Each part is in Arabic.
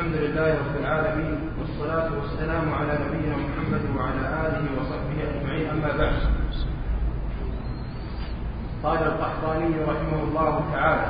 الحمد لله رب العالمين، والصلاة والسلام على نبينا محمد وعلى آله وصحبه أجمعين، أما بعد. قال القحطاني رحمه الله تعالى: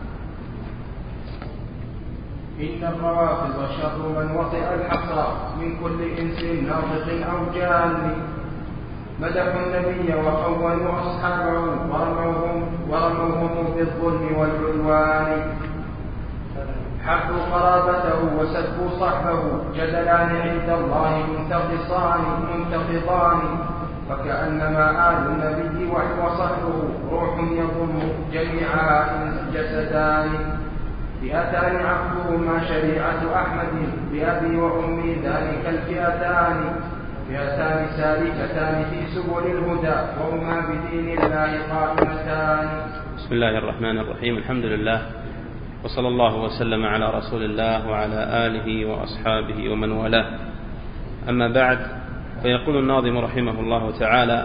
إن الروافض شر من وطئ الحصى من كل إنس ناطق أو جان، مدحوا النبي وخونوا أصحابه ورموهم بالظلم والعدوان، حبوا قرابته وسبوا صحبه، جدلان عند الله منتقضان، فكأنما آل النبي وصحبه روح يضم جميعها جسدان، فئتان عقلهما شريعة أحمد بأبي وأمي ذلك الفئتان، فئتان سالكتان في سبل الهدى وهما بدين الله قائمتان. بسم الله الرحمن الرحيم. الحمد لله، وصلى الله وسلم على رسول الله وعلى آله وأصحابه ومن والاه. أما بعد، فيقول الناظم رحمه الله تعالى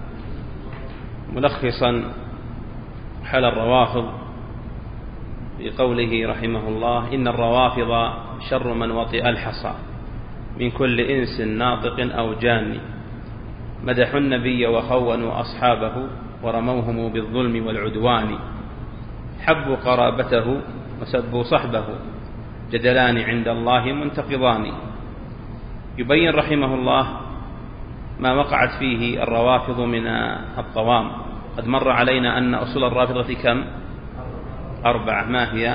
ملخصا حال الروافض بقوله رحمه الله: إن الروافض شر من وطئ الحصى من كل إنس ناطق أو جان، مدحوا النبي وخونوا أصحابه ورموهم بالظلم والعدوان، حبوا قرابته وسبوا صحبه، جدلان عند الله منتقضان. يبين رحمه الله ما وقعت فيه الروافض من الطوام. قد مر علينا أن أصول الرافضة كم؟ 4. ما هي؟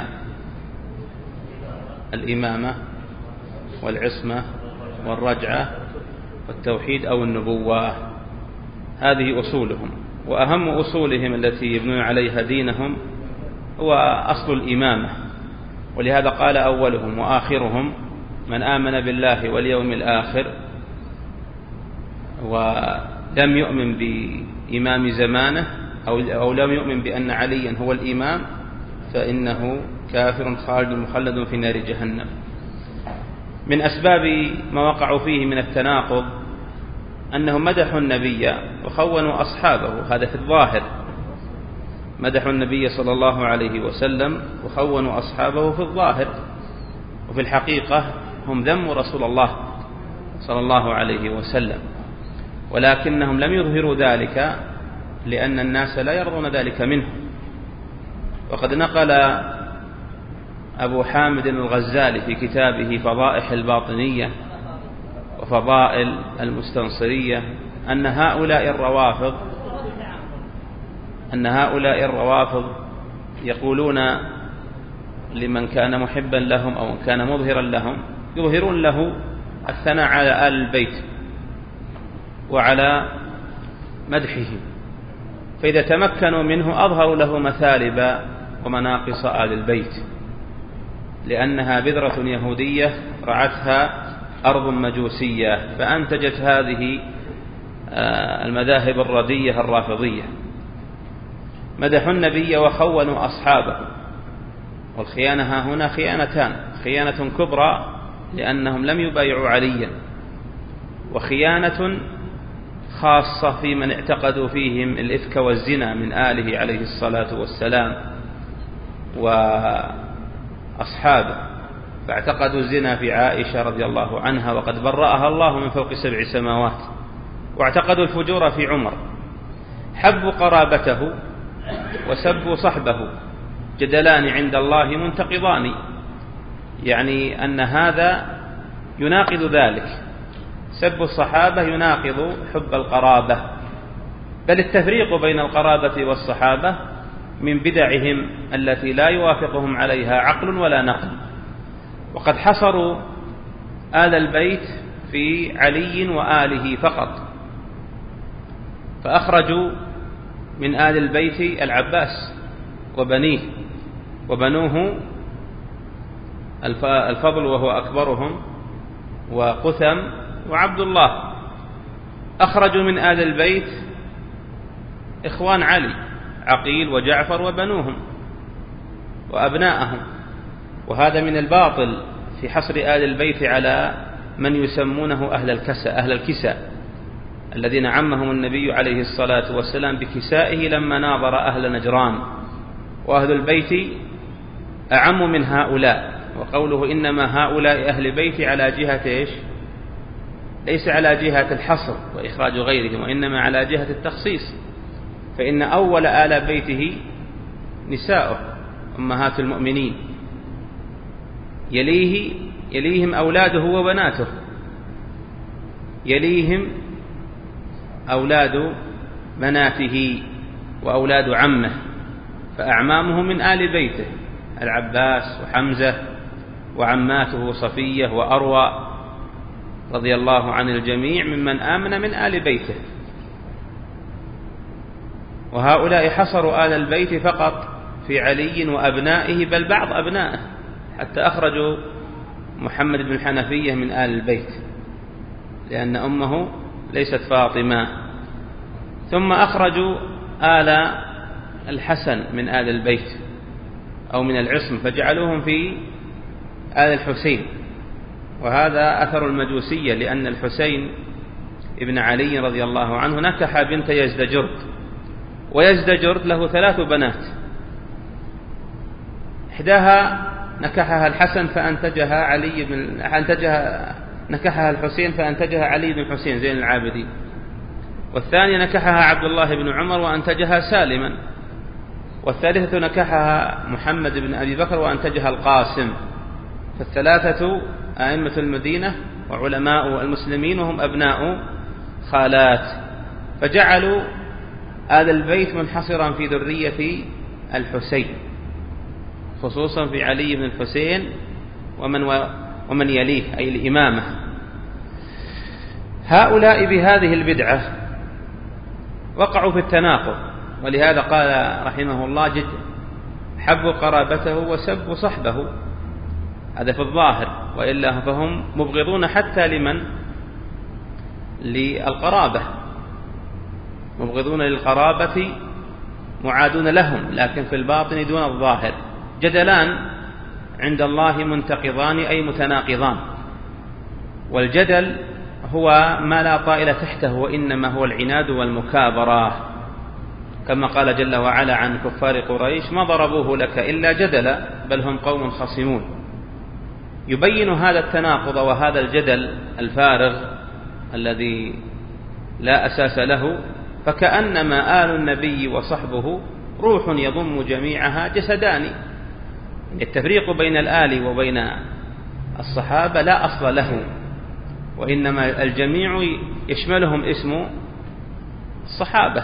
الإمامة والعصمة والرجعة والتوحيد أو النبوة. هذه أصولهم، وأهم أصولهم التي يبنون عليها دينهم هو أصل الإمامة. ولهذا قال أولهم وآخرهم: من آمن بالله واليوم الآخر ولم يؤمن بإمام زمانه أو لم يؤمن بأن عليا هو الإمام فإنه كافر خالد مخلد في نار جهنم. من أسباب ما وقعوا فيه من التناقض أنهم مدحوا النبي وخونوا أصحابه، هذا في الظاهر. مدحوا النبي صلى الله عليه وسلم وخونوا أصحابه في الظاهر، وفي الحقيقة هم ذموا رسول الله صلى الله عليه وسلم، ولكنهم لم يظهروا ذلك لأن الناس لا يرضون ذلك منه. وقد نقل أبو حامد الغزالي في كتابه فضائح الباطنية وفضائل المستنصرية أن هؤلاء الروافض يقولون لمن كان محبا لهم أو كان مظهرا لهم، يظهرون له الثناء على آل البيت وعلى مدحهم، فإذا تمكنوا منه أظهروا له مثالب ومناقص آل البيت، لأنها بذرة يهودية رعتها أرض مجوسية فأنتجت هذه المذاهب الردية الرافضية. مدحوا النبي وخونوا أصحابه، والخيانة هنا خيانتان: خيانة كبرى لأنهم لم يبايعوا عليا، وخيانة خاصة في من اعتقدوا فيهم الإفك والزنا من آله عليه الصلاة والسلام وأصحابه، فاعتقدوا الزنا في عائشة رضي الله عنها وقد برأها الله من فوق 7 سماوات، واعتقدوا الفجور في عمر. حبوا قرابته وسبوا صحبه، جدلان عند الله منتقضان، يعني أن هذا يناقض ذلك. سب الصحابة يناقض حب القرابة، بل التفريق بين القرابة والصحابة من بدعهم التي لا يوافقهم عليها عقل ولا نقل. وقد حصروا آل البيت في علي وآله فقط، فأخرجوا من آل البيت العباس وبنيه وبنوه الفضل وهو أكبرهم، وقثم وعبد الله. أخرجوا من آل البيت إخوان علي، عقيل وجعفر وبنوهم وأبناءهم. وهذا من الباطل في حصر آل البيت على من يسمونه أهل الكساء الذين عمهم النبي عليه الصلاة والسلام بكسائه لما ناظر أهل نجران، وأهل البيت أعم من هؤلاء، وقوله إنما هؤلاء أهل بيتي على جهة إيش؟ ليس على جهة الحصر وإخراج غيرهم، وإنما على جهة التخصيص، فإن أول آل بيته نساؤه أمهات المؤمنين، يليهم أولاده وبناته، يليهم أولاد بناته وأولاد عمه، فأعمامه من آل بيته العباس وحمزة، وعماته صفية وأروى رضي الله عن الجميع ممن آمن من آل بيته. وهؤلاء حصروا آل البيت فقط في علي وأبنائه، بل بعض أبنائه، حتى أخرجوا محمد بن الحنفية من آل البيت لأن أمه ليست فاطمة. ثم أخرجوا آل الحسن من آل البيت أو من العصم فجعلوهم في آل الحسين، وهذا أثر المجوسية، لأن الحسين ابن علي رضي الله عنه نكح بنت يزدجرد، ويزدجرد له 3 بنات، إحداها نكحها الحسن فأنتجها نكحها الحسين فأنتجها علي بن الحسين زين العابدين، والثانية نكحها عبد الله بن عمر وأنتجها سالما، والثالثة نكحها محمد بن أبي بكر وأنتجها القاسم. فالثلاثة أئمة المدينة وعلماء المسلمين وهم أبناء خالات، فجعلوا آل البيت منحصرا في ذرية الحسين، خصوصا في علي بن الحسين ومن يليه أي الإمامة. هؤلاء بهذه البدعة وقعوا في التناقض، ولهذا قال رحمه الله جد حبوا قرابته وسبوا صحبه، هذا في الظاهر، وإلا فهم مبغضون حتى للقرابة، مبغضون للقرابة معادون لهم، لكن في الباطن دون الظاهر. جدلان عند الله منتقضان أي متناقضان، والجدل هو ما لا طائل تحته، وإنما هو العناد والمكابرة، كما قال جل وعلا عن كفار قريش ما ضربوه لك إلا جدلا بل هم قوم خصمون. يبين هذا التناقض وهذا الجدل الفارغ الذي لا أساس له، فكأنما آل النبي وصحبه روح يضم جميعها جسدان. التفريق بين الآل وبين الصحابة لا أصل له، وإنما الجميع يشملهم اسم الصحابة،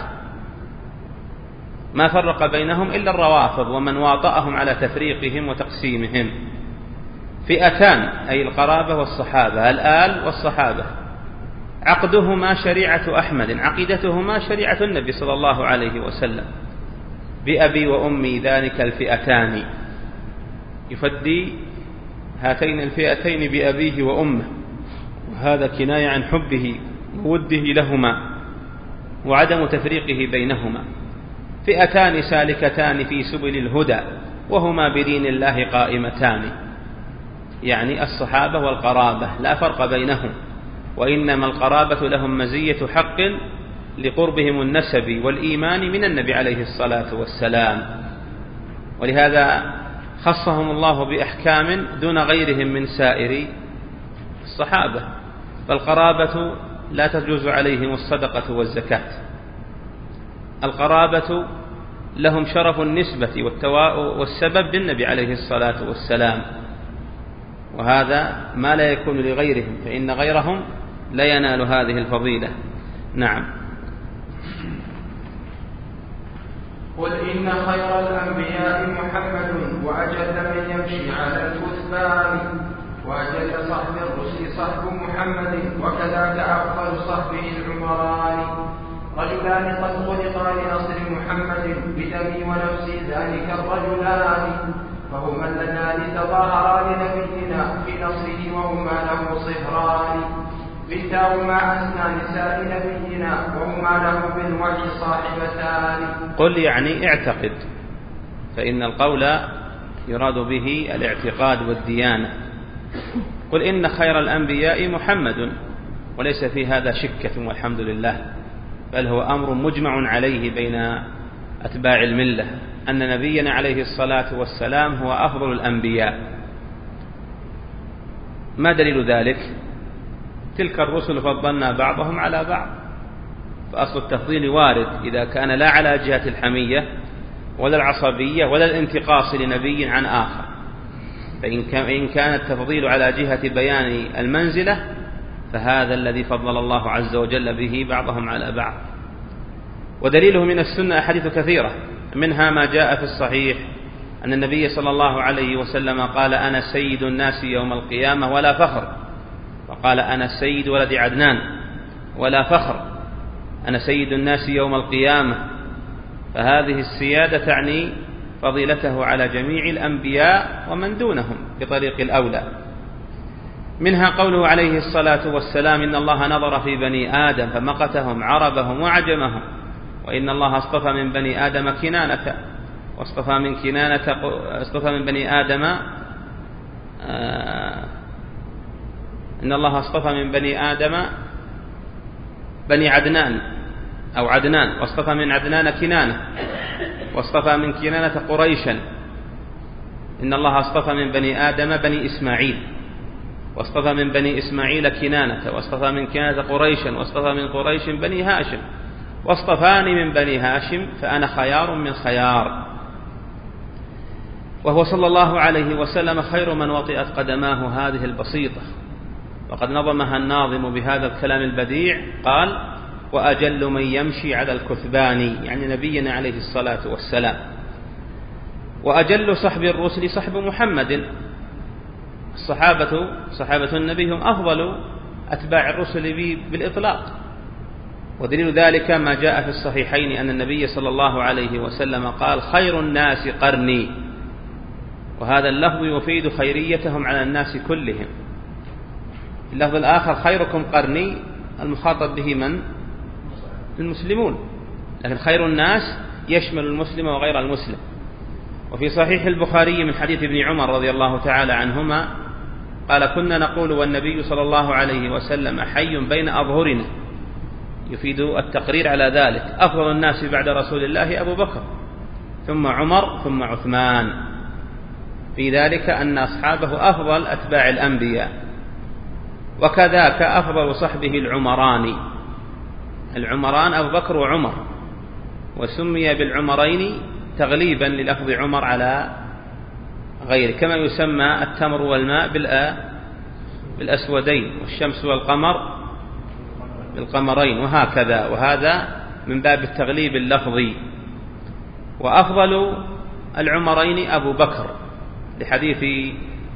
ما فرق بينهم إلا الروافض ومن واطأهم على تفريقهم وتقسيمهم. فئتان أي القرابة والصحابة، الآل والصحابة، عقدهما شريعة أحمد، عقيدتهما شريعة النبي صلى الله عليه وسلم، بأبي وأمي ذلك الفئتان، يفدي هاتين الفئتين بأبيه وأمه، وهذا كناية عن حبه ووده لهما وعدم تفريقه بينهما. فئتان سالكتان في سبل الهدى وهما بدين الله قائمتان، يعني الصحابة والقرابة لا فرق بينهم، وإنما القرابة لهم مزية حق لقربهم النسب والإيمان من النبي عليه الصلاة والسلام، ولهذا خصهم الله بأحكام دون غيرهم من سائر الصحابة. فالقرابة لا تجوز عليهم الصدقة والزكاة، القرابة لهم شرف النسبة والسبب بالنبي عليه الصلاة والسلام، وهذا ما لا يكون لغيرهم، فإن غيرهم لا ينال هذه الفضيلة. نعم. قل إن خير الأنبياء محمد وأجل من يمشي على الكثبان، وأجل صحب الرسل صحب محمد، وكذاك أفضل صحبه العمران. رجلان قد خلقا لنصر محمد بدمي ونفسي ذلك الرجلان، فهما اللذان تظاهرا لنبينا في نصره وهما له صهران. بنتاهما أسنى نساء نبينا وهما له بالوحي صاحبتان. قل يعني اعتقد، فإن القول يراد به الاعتقاد والديانة. قل إن خير الأنبياء محمد، وليس في هذا شكة والحمد لله، بل هو أمر مجمع عليه بين أتباع الملة، أن نبينا عليه الصلاة والسلام هو أفضل الأنبياء، ما دليل ذلك؟ تلك الرسل فضلنا بعضهم على بعض، فأصل التفضيل وارد إذا كان لا على جهة الحمية ولا العصبية ولا الانتقاص لنبي عن آخر. فإن كان التفضيل على جهة بيان المنزلة فهذا الذي فضل الله عز وجل به بعضهم على بعض. ودليله من السنة أحاديث كثيرة، منها ما جاء في الصحيح أن النبي صلى الله عليه وسلم قال: أنا سيد الناس يوم القيامة ولا فخر. وقال: أنا سيد ولد عدنان ولا فخر، أنا سيد الناس يوم القيامة. فهذه السيادة تعني فضيلته على جميع الأنبياء ومن دونهم بطريق الأولى. منها قوله عليه الصلاة والسلام: إن الله نظر في بني آدم فمقتهم عربهم وعجمهم، وإن الله اصطفى من بني آدم كنانة، واصطفى من بني آدم إن الله اصطفى من بني آدم بني عدنان أو عدنان، واصطفى من عدنان كنانة، واصطفى من كنانة قريشا. إن الله اصطفى من بني آدم بني إسماعيل، واصطفى من بني إسماعيل كنانة، واصطفى من كنانة قريشا، واصطفى من قريش بني هاشم، واصطفاني من بني هاشم فأنا خيار من خيار. وهو صلى الله عليه وسلم خير من وطئت قدماه هذه البسيطة. وقد نظمها الناظم بهذا الكلام البديع، قال: وأجل من يمشي على الكثبان، يعني نبينا عليه الصلاة والسلام. وأجل صحب الرسل صحب محمد. صحابة النبي هم أفضل أتباع الرسل بالإطلاق. ودليل ذلك ما جاء في الصحيحين أن النبي صلى الله عليه وسلم قال: خير الناس قرني. وهذا اللفظ يفيد خيريتهم على الناس كلهم. اللفظ الآخر: خيركم قرني، المخاطب به من؟ المسلمون، لكن خير الناس يشمل المسلم وغير المسلم. وفي صحيح البخاري من حديث ابن عمر رضي الله تعالى عنهما قال: كنا نقول والنبي صلى الله عليه وسلم حي بين أظهرنا، يفيد التقرير على ذلك. أفضل الناس بعد رسول الله أبو بكر، ثم عمر، ثم عثمان. في ذلك أن أصحابه أفضل أتباع الأنبياء. وكذاك أفضل صحبه العمران أبو بكر وعمر، وسمي بالعمرين تغليبا للفظ عمر على غيره، كما يسمى التمر والماء بالأسودين، والشمس والقمر بالقمرين، وهكذا. وهذا من باب التغليب اللفظي. وأفضل العمرين أبو بكر لحديث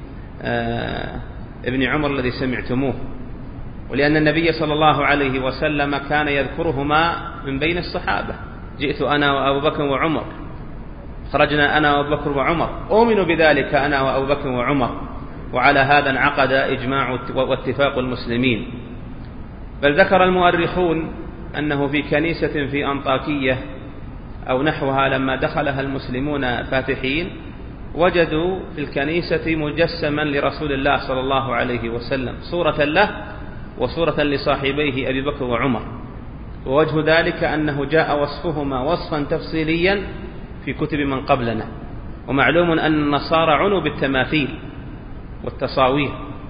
ابن عمر الذي سمعتموه، ولأن النبي صلى الله عليه وسلم كان يذكرهما من بين الصحابة: جئت أنا وأبو بكر وعمر، خرجنا أنا وأبو بكر وعمر، أؤمن بذلك أنا وأبو بكر وعمر. وعلى هذا انعقد إجماع واتفاق المسلمين. بل ذكر المؤرخون أنه في كنيسة في أنطاكية أو نحوها لما دخلها المسلمون فاتحين وجدوا في الكنيسة مجسما لرسول الله صلى الله عليه وسلم، صورة له وصورة لصاحبيه أبي بكر وعمر. ووجه ذلك أنه جاء وصفهما وصفا تفصيليا في كتب من قبلنا. ومعلوم أن النصارى عنوا بالتماثيل والتصاوير.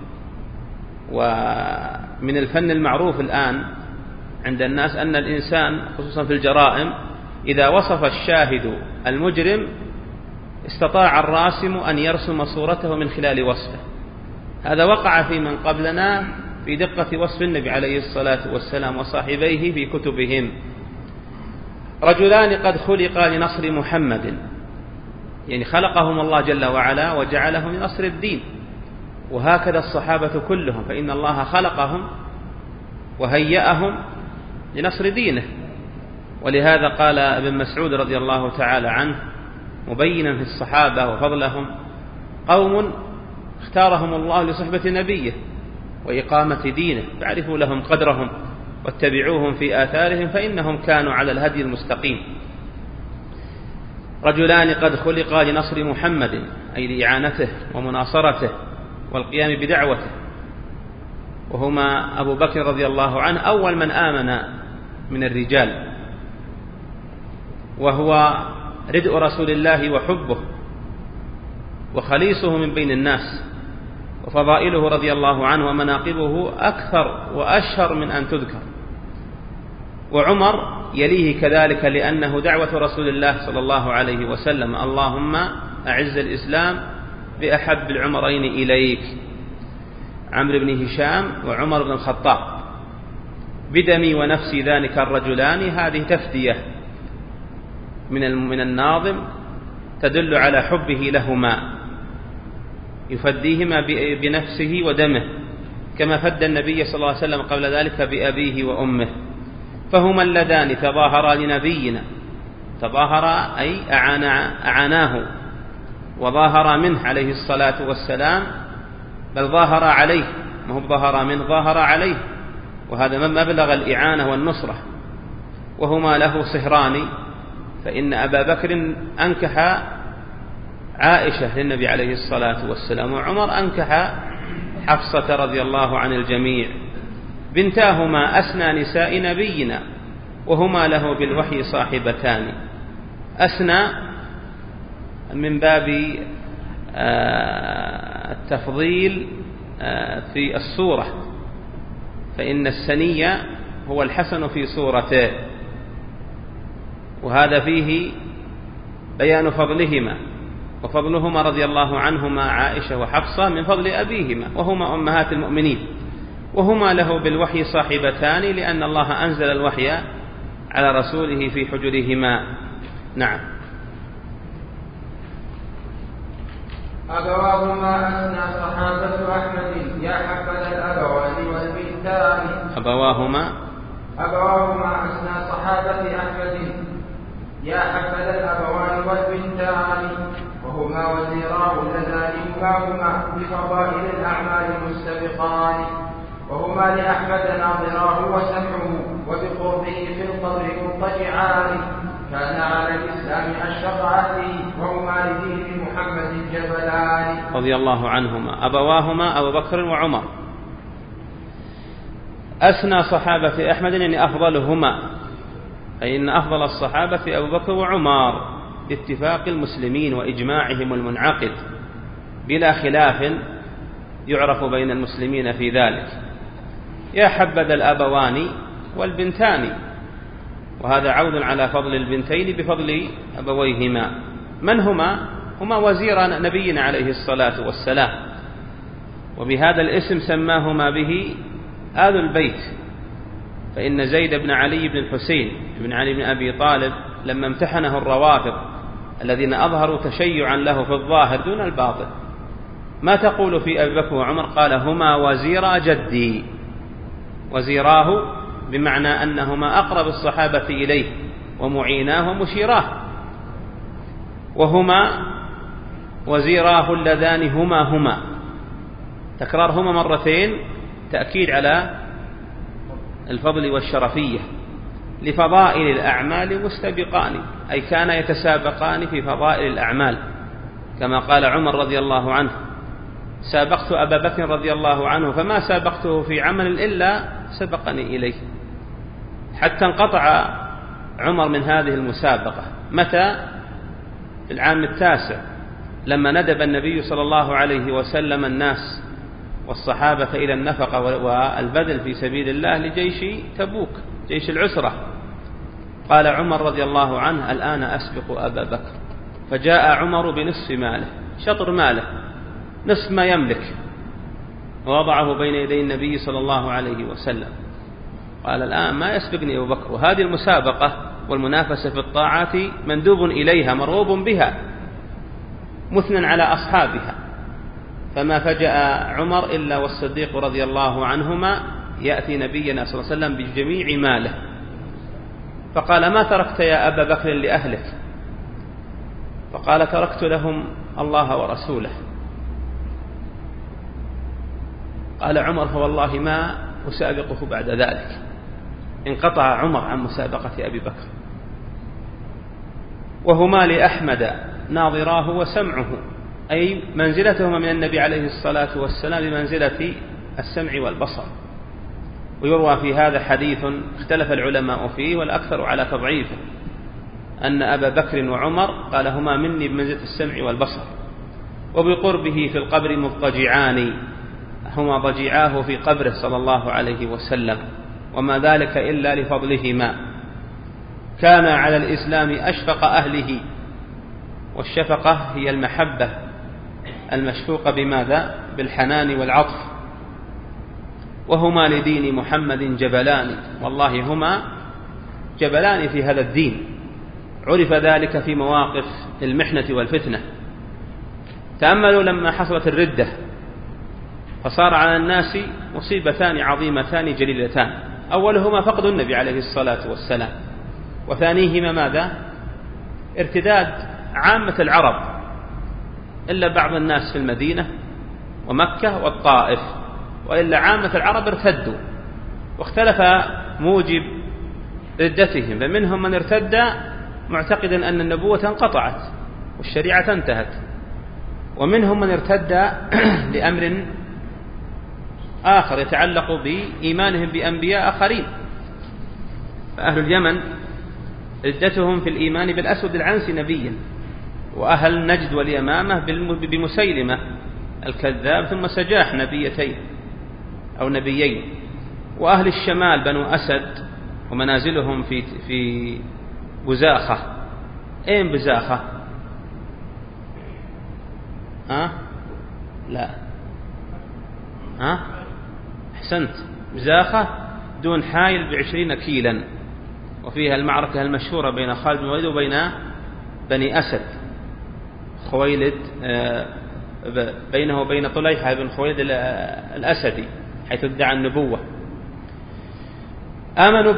ومن الفن المعروف الآن عند الناس أن الإنسان خصوصا في الجرائم إذا وصف الشاهد المجرم استطاع الراسم أن يرسم صورته من خلال وصفه. هذا وقع في من قبلنا في دقة وصف النبي عليه الصلاة والسلام وصاحبيه في كتبهم. رجلان قد خلقا لنصر محمد، يعني خلقهم الله جل وعلا وجعلهم لنصر الدين. وهكذا الصحابة كلهم، فإن الله خلقهم وهيأهم لنصر دينه. ولهذا قال ابن مسعود رضي الله تعالى عنه مبينا في الصحابة وفضلهم: قوم اختارهم الله لصحبة نبيه وإقامة دينه، فاعرفوا لهم قدرهم واتبعوهم في آثارهم فإنهم كانوا على الهدي المستقيم. رجلان قد خلقا لنصر محمد، أي لإعانته ومناصرته والقيام بدعوته، وهما أبو بكر رضي الله عنه أول من آمن من الرجال، وهو ردء رسول الله وحبه وخليصه من بين الناس، وفضائله رضي الله عنه ومناقبه أكثر وأشهر من أن تذكر. وعمر يليه كذلك، لأنه دعوة رسول الله صلى الله عليه وسلم: اللهم أعز الإسلام بأحب العمرين إليك، عمرو بن هشام وعمر بن الخطاب، بدمي ونفسي ذلك الرجلان. هذه تفدية من الناظم تدل على حبه لهما، يفديهما بنفسه ودمه، كما فد النبي صلى الله عليه وسلم قبل ذلك بأبيه وأمه. فهما اللذان تظاهرا لنبينا، تظاهرا أي أعاناه وظاهر منه عليه الصلاة والسلام، بل ظاهر عليه، ما هو ظاهر منه، ظاهر عليه، وهذا مبلغ الإعانة والنصرة. وهما له صهران، فإن أبا بكر أنكح عائشة للنبي عليه الصلاة والسلام، وعمر أنكح حفصة رضي الله عن الجميع، بنتاهما أسنى نساء نبينا، وهما له بالوحي صاحبتان. أسنى من باب التفضيل في الصورة، فإن السنية هو الحسن في صورته، وهذا فيه بيان فضلهما، وفضلهما رضي الله عنهما عائشة وحفصة من فضل أبيهما، وهما أمهات المؤمنين. وهما له بالوحي صاحبتان، لأن الله أنزل الوحي على رسوله في حجرهما. نعم. أبواهما أسنى صحابة أحمد يا حفظ الأبوان والبنتان. أبواهما أسنى صحابة أحمد يا حفظ الأبوان والبنتان، وهما وزيراه اللذان هما بفضائل الأعمال مستبقان، وهما لأحمد ناظراه وسمعه، وبقربه في القبر مضطجعان، كان على الإسلام أشرف أهله، وهما لدين محمد جبلان رضي الله عنهما. أبواهما أبو بكر وعمر. أسنى صحابة أحمد يعني أفضلهما، أي إن أفضل الصحابة أبو بكر وعمر باتفاق المسلمين وإجماعهم المنعقد بلا خلاف يعرف بين المسلمين في ذلك. يا حبذا الأبوان والبنتان، وهذا عود على فضل البنتين بفضل أبويهما. من هما وزير نبينا عليه الصلاة والسلام، وبهذا الاسم سماهما به آل البيت، فإن زيد بن علي بن الحسين بن علي بن أبي طالب لما امتحنه الروافض الذين أظهروا تشيعا له في الظاهر دون الباطن: ما تقول في أبي بكر وعمر؟ قال: هما وزيرا جدي. وزيراه بمعنى أنهما أقرب الصحابة إليه ومعيناه ومشيراه، وهما وزيراه اللذان هما تكرار هما مرتين تأكيد على الفضل والشرفية. لفضائل الأعمال مستبقان، أي كان يتسابقان في فضائل الأعمال، كما قال عمر رضي الله عنه: سابقت أبا بكر رضي الله عنه فما سابقته في عمل إلا سبقني إليه. حتى انقطع عمر من هذه المسابقة. متى؟ في العام 9 لما ندب النبي صلى الله عليه وسلم الناس والصحابة إلى النفقة والبذل في سبيل الله لجيش تبوك، جيش العسرة. قال عمر رضي الله عنه: الآن أسبق أبا بكر. فجاء عمر بنصف ماله، شطر ماله، نصف ما يملك، ووضعه بين يدي النبي صلى الله عليه وسلم. قال: الآن ما يسبقني أبو بكر. وهذه المسابقة والمنافسة في الطاعات مندوب إليها، مرغوب بها، مثنى على أصحابها. فما فجأ عمر إلا والصديق رضي الله عنهما يأتي نبينا صلى الله عليه وسلم بجميع ماله، فقال: ما تركت يا أبا بكر لأهلك؟ فقال: تركت لهم الله ورسوله. قال عمر: فوالله ما أسابقه بعد ذلك. انقطع عمر عن مسابقة أبي بكر. وهما لأحمد ناظراه وسمعه، أي منزلتهما من النبي عليه الصلاة والسلام بمنزلة السمع والبصر. ويروى في هذا حديث اختلف العلماء فيه والأكثر على تضعيفه، أن أبا بكر وعمر قال: هما مني بمنزلة السمع والبصر، وبقربه في القبر مضطجعان، هما ضجيعاه في قبره صلى الله عليه وسلم، وما ذلك إلا لفضلهما. كان على الإسلام أشفق أهله، والشفقة هي المحبة المشفوقة بماذا؟ بالحنان والعطف. وهما لدين محمد جبلان، والله هما جبلان في هذا الدين. عرف ذلك في مواقف المحنة والفتنة. تأملوا لما حصلت الردة فصار على الناس مصيبتان عظيمتان جليلتان، أولهما فقد النبي عليه الصلاة والسلام، وثانيهما ماذا؟ ارتداد عامة العرب إلا بعض الناس في المدينة ومكة والطائف، وإلا عامة العرب ارتدوا، واختلف موجب ردتهم، فمنهم من ارتد معتقدا أن النبوة انقطعت والشريعة انتهت، ومنهم من ارتد لأمر آخر يتعلق بإيمانهم بأنبياء آخرين. فأهل اليمن ردتهم في الإيمان بالأسود العنسي نبيا، وأهل نجد واليمامة بمسيلمة الكذاب ثم سجاح نبيتين أو نبيين، وأهل الشمال بنو أسد ومنازلهم في بزاخة. أين بزاخة؟ لا أحسنت، بزاخة دون حائل ب20 كيلا، وفيها المعركة المشهورة بين خالد بن الوليد وبين بني أسد خويلد، بينه وبين طليحة بن خويلد الأسدي حيث ادعى النبوة. آمنوا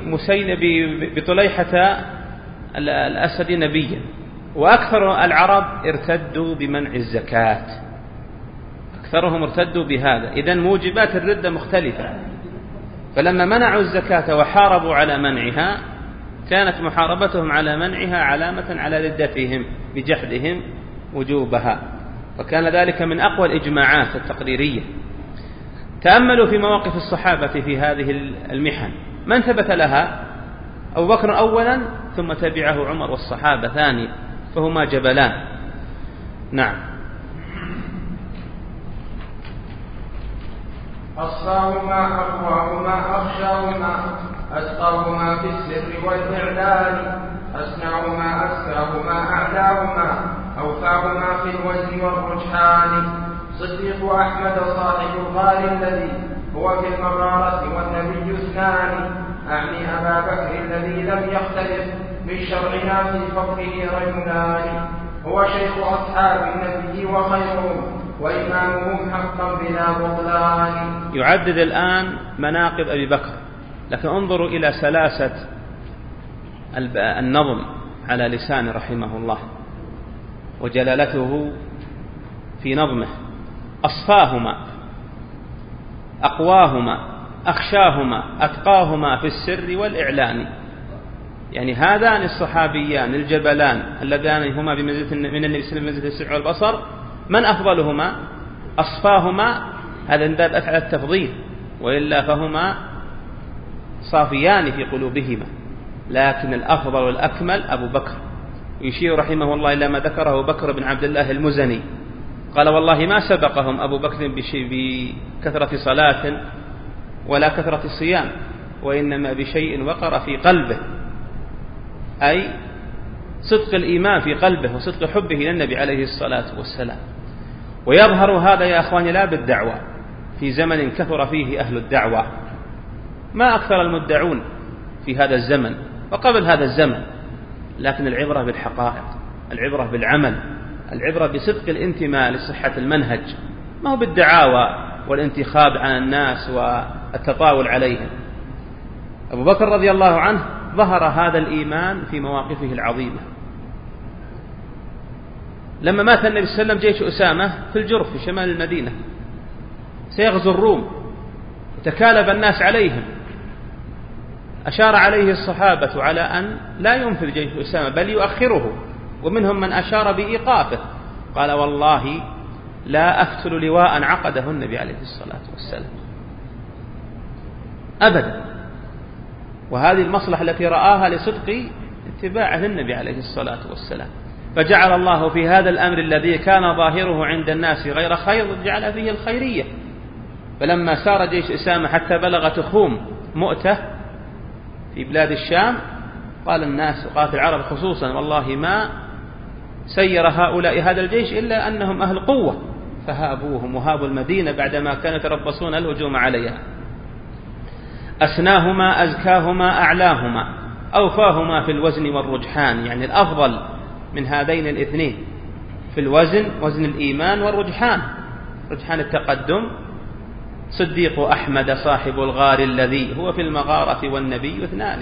بطليحة الأسدي نبيا. وأكثر العرب ارتدوا بمنع الزكاة، أكثرهم ارتدوا بهذا. إذن موجبات الردة مختلفة، فلما منعوا الزكاة وحاربوا على منعها كانت محاربتهم على منعها علامة على ردتهم بجحدهم وجوبها، وكان ذلك من أقوى الإجماعات التقريرية. تأملوا في مواقف الصحابة في هذه المحن، من ثبت لها؟ أبو بكر أولا، ثم تبعه عمر والصحابة ثانيا، فهما جبلان. نعم. أصفاهما أقواهما أخشاهما أتقاهما في السر والإعلان أسنعهما أزكاهما أعلاهما أوفاهما في الوزن والرجحان صديق أحمد صاحب الغار الذي هو في المغارة والنبي اثنان أعني أبا بكر الذي لم يختلف من شرعنا في فضله رجلان هو شيخ أصحاب النبي وخيرهم وإمامهم حقا بلا بطلان. يعدد الآن مناقب أبي بكر، لكن انظروا إلى سلاسة النظم على لسان رحمه الله وجلالته في نظمه. أصفاهما أقواهما أخشاهما أتقاهما في السر والإعلان، يعني هذان الصحابيان الجبلان اللذان هما بمنزلة من النبي صلى الله عليه وسلم بمنزلة السمع والبصر، من أفضلهما؟ أصفاهما، هذا من باب أفعل التفضيل، وإلا فهما صافيان في قلوبهما، لكن الأفضل والأكمل أبو بكر. يشير رحمه الله إلى ما ذكره بكر بن عبد الله المزني، قال والله ما سبقهم أبو بكر بكثرة صلاة ولا كثرة صيام، وإنما بشيء وقر في قلبه، أي صدق الإيمان في قلبه وصدق حبه للنبي عليه الصلاة والسلام. ويظهر هذا يا أخواني لا بالدعوة، في زمن كثر فيه أهل الدعوة، ما أكثر المدعون في هذا الزمن وقبل هذا الزمن، لكن العبرة بالحقائق، العبرة بالعمل، العبرة بصدق الانتماء لصحة المنهج، ما هو بالدعاوى والانتخاب عن الناس والتطاول عليهم. أبو بكر رضي الله عنه ظهر هذا الإيمان في مواقفه العظيمة. لما مات النبي صلى الله عليه وسلم جيش أسامة في الجرف في شمال المدينة سيغزو الروم، وتكالب الناس عليهم، أشار عليه الصحابة على أن لا ينفذ جيش أسامة بل يؤخره، ومنهم من أشار بإيقافه، قال والله لا أفتل لواء عقده النبي عليه الصلاة والسلام أبدا. وهذه المصلحة التي رآها لصدق اتباعه للنبي عليه الصلاة والسلام، فجعل الله في هذا الأمر الذي كان ظاهره عند الناس غير خير جعل فيه الخيرية، فلما سار جيش أسامة حتى بلغ تخوم مؤتة في بلاد الشام قال الناس وقالت العرب خصوصا والله ما سير هؤلاء هذا الجيش إلا أنهم أهل قوة، فهابوهم وهابوا المدينة بعدما كانوا يتربصون الهجوم عليها. أسناهما أزكاهما أعلاهما أوفاهما في الوزن والرجحان، يعني الأفضل من هذين الاثنين في الوزن، وزن الإيمان، والرجحان رجحان التقدم، صديق أحمد صاحب الغار الذي هو في المغارة والنبي اثنان.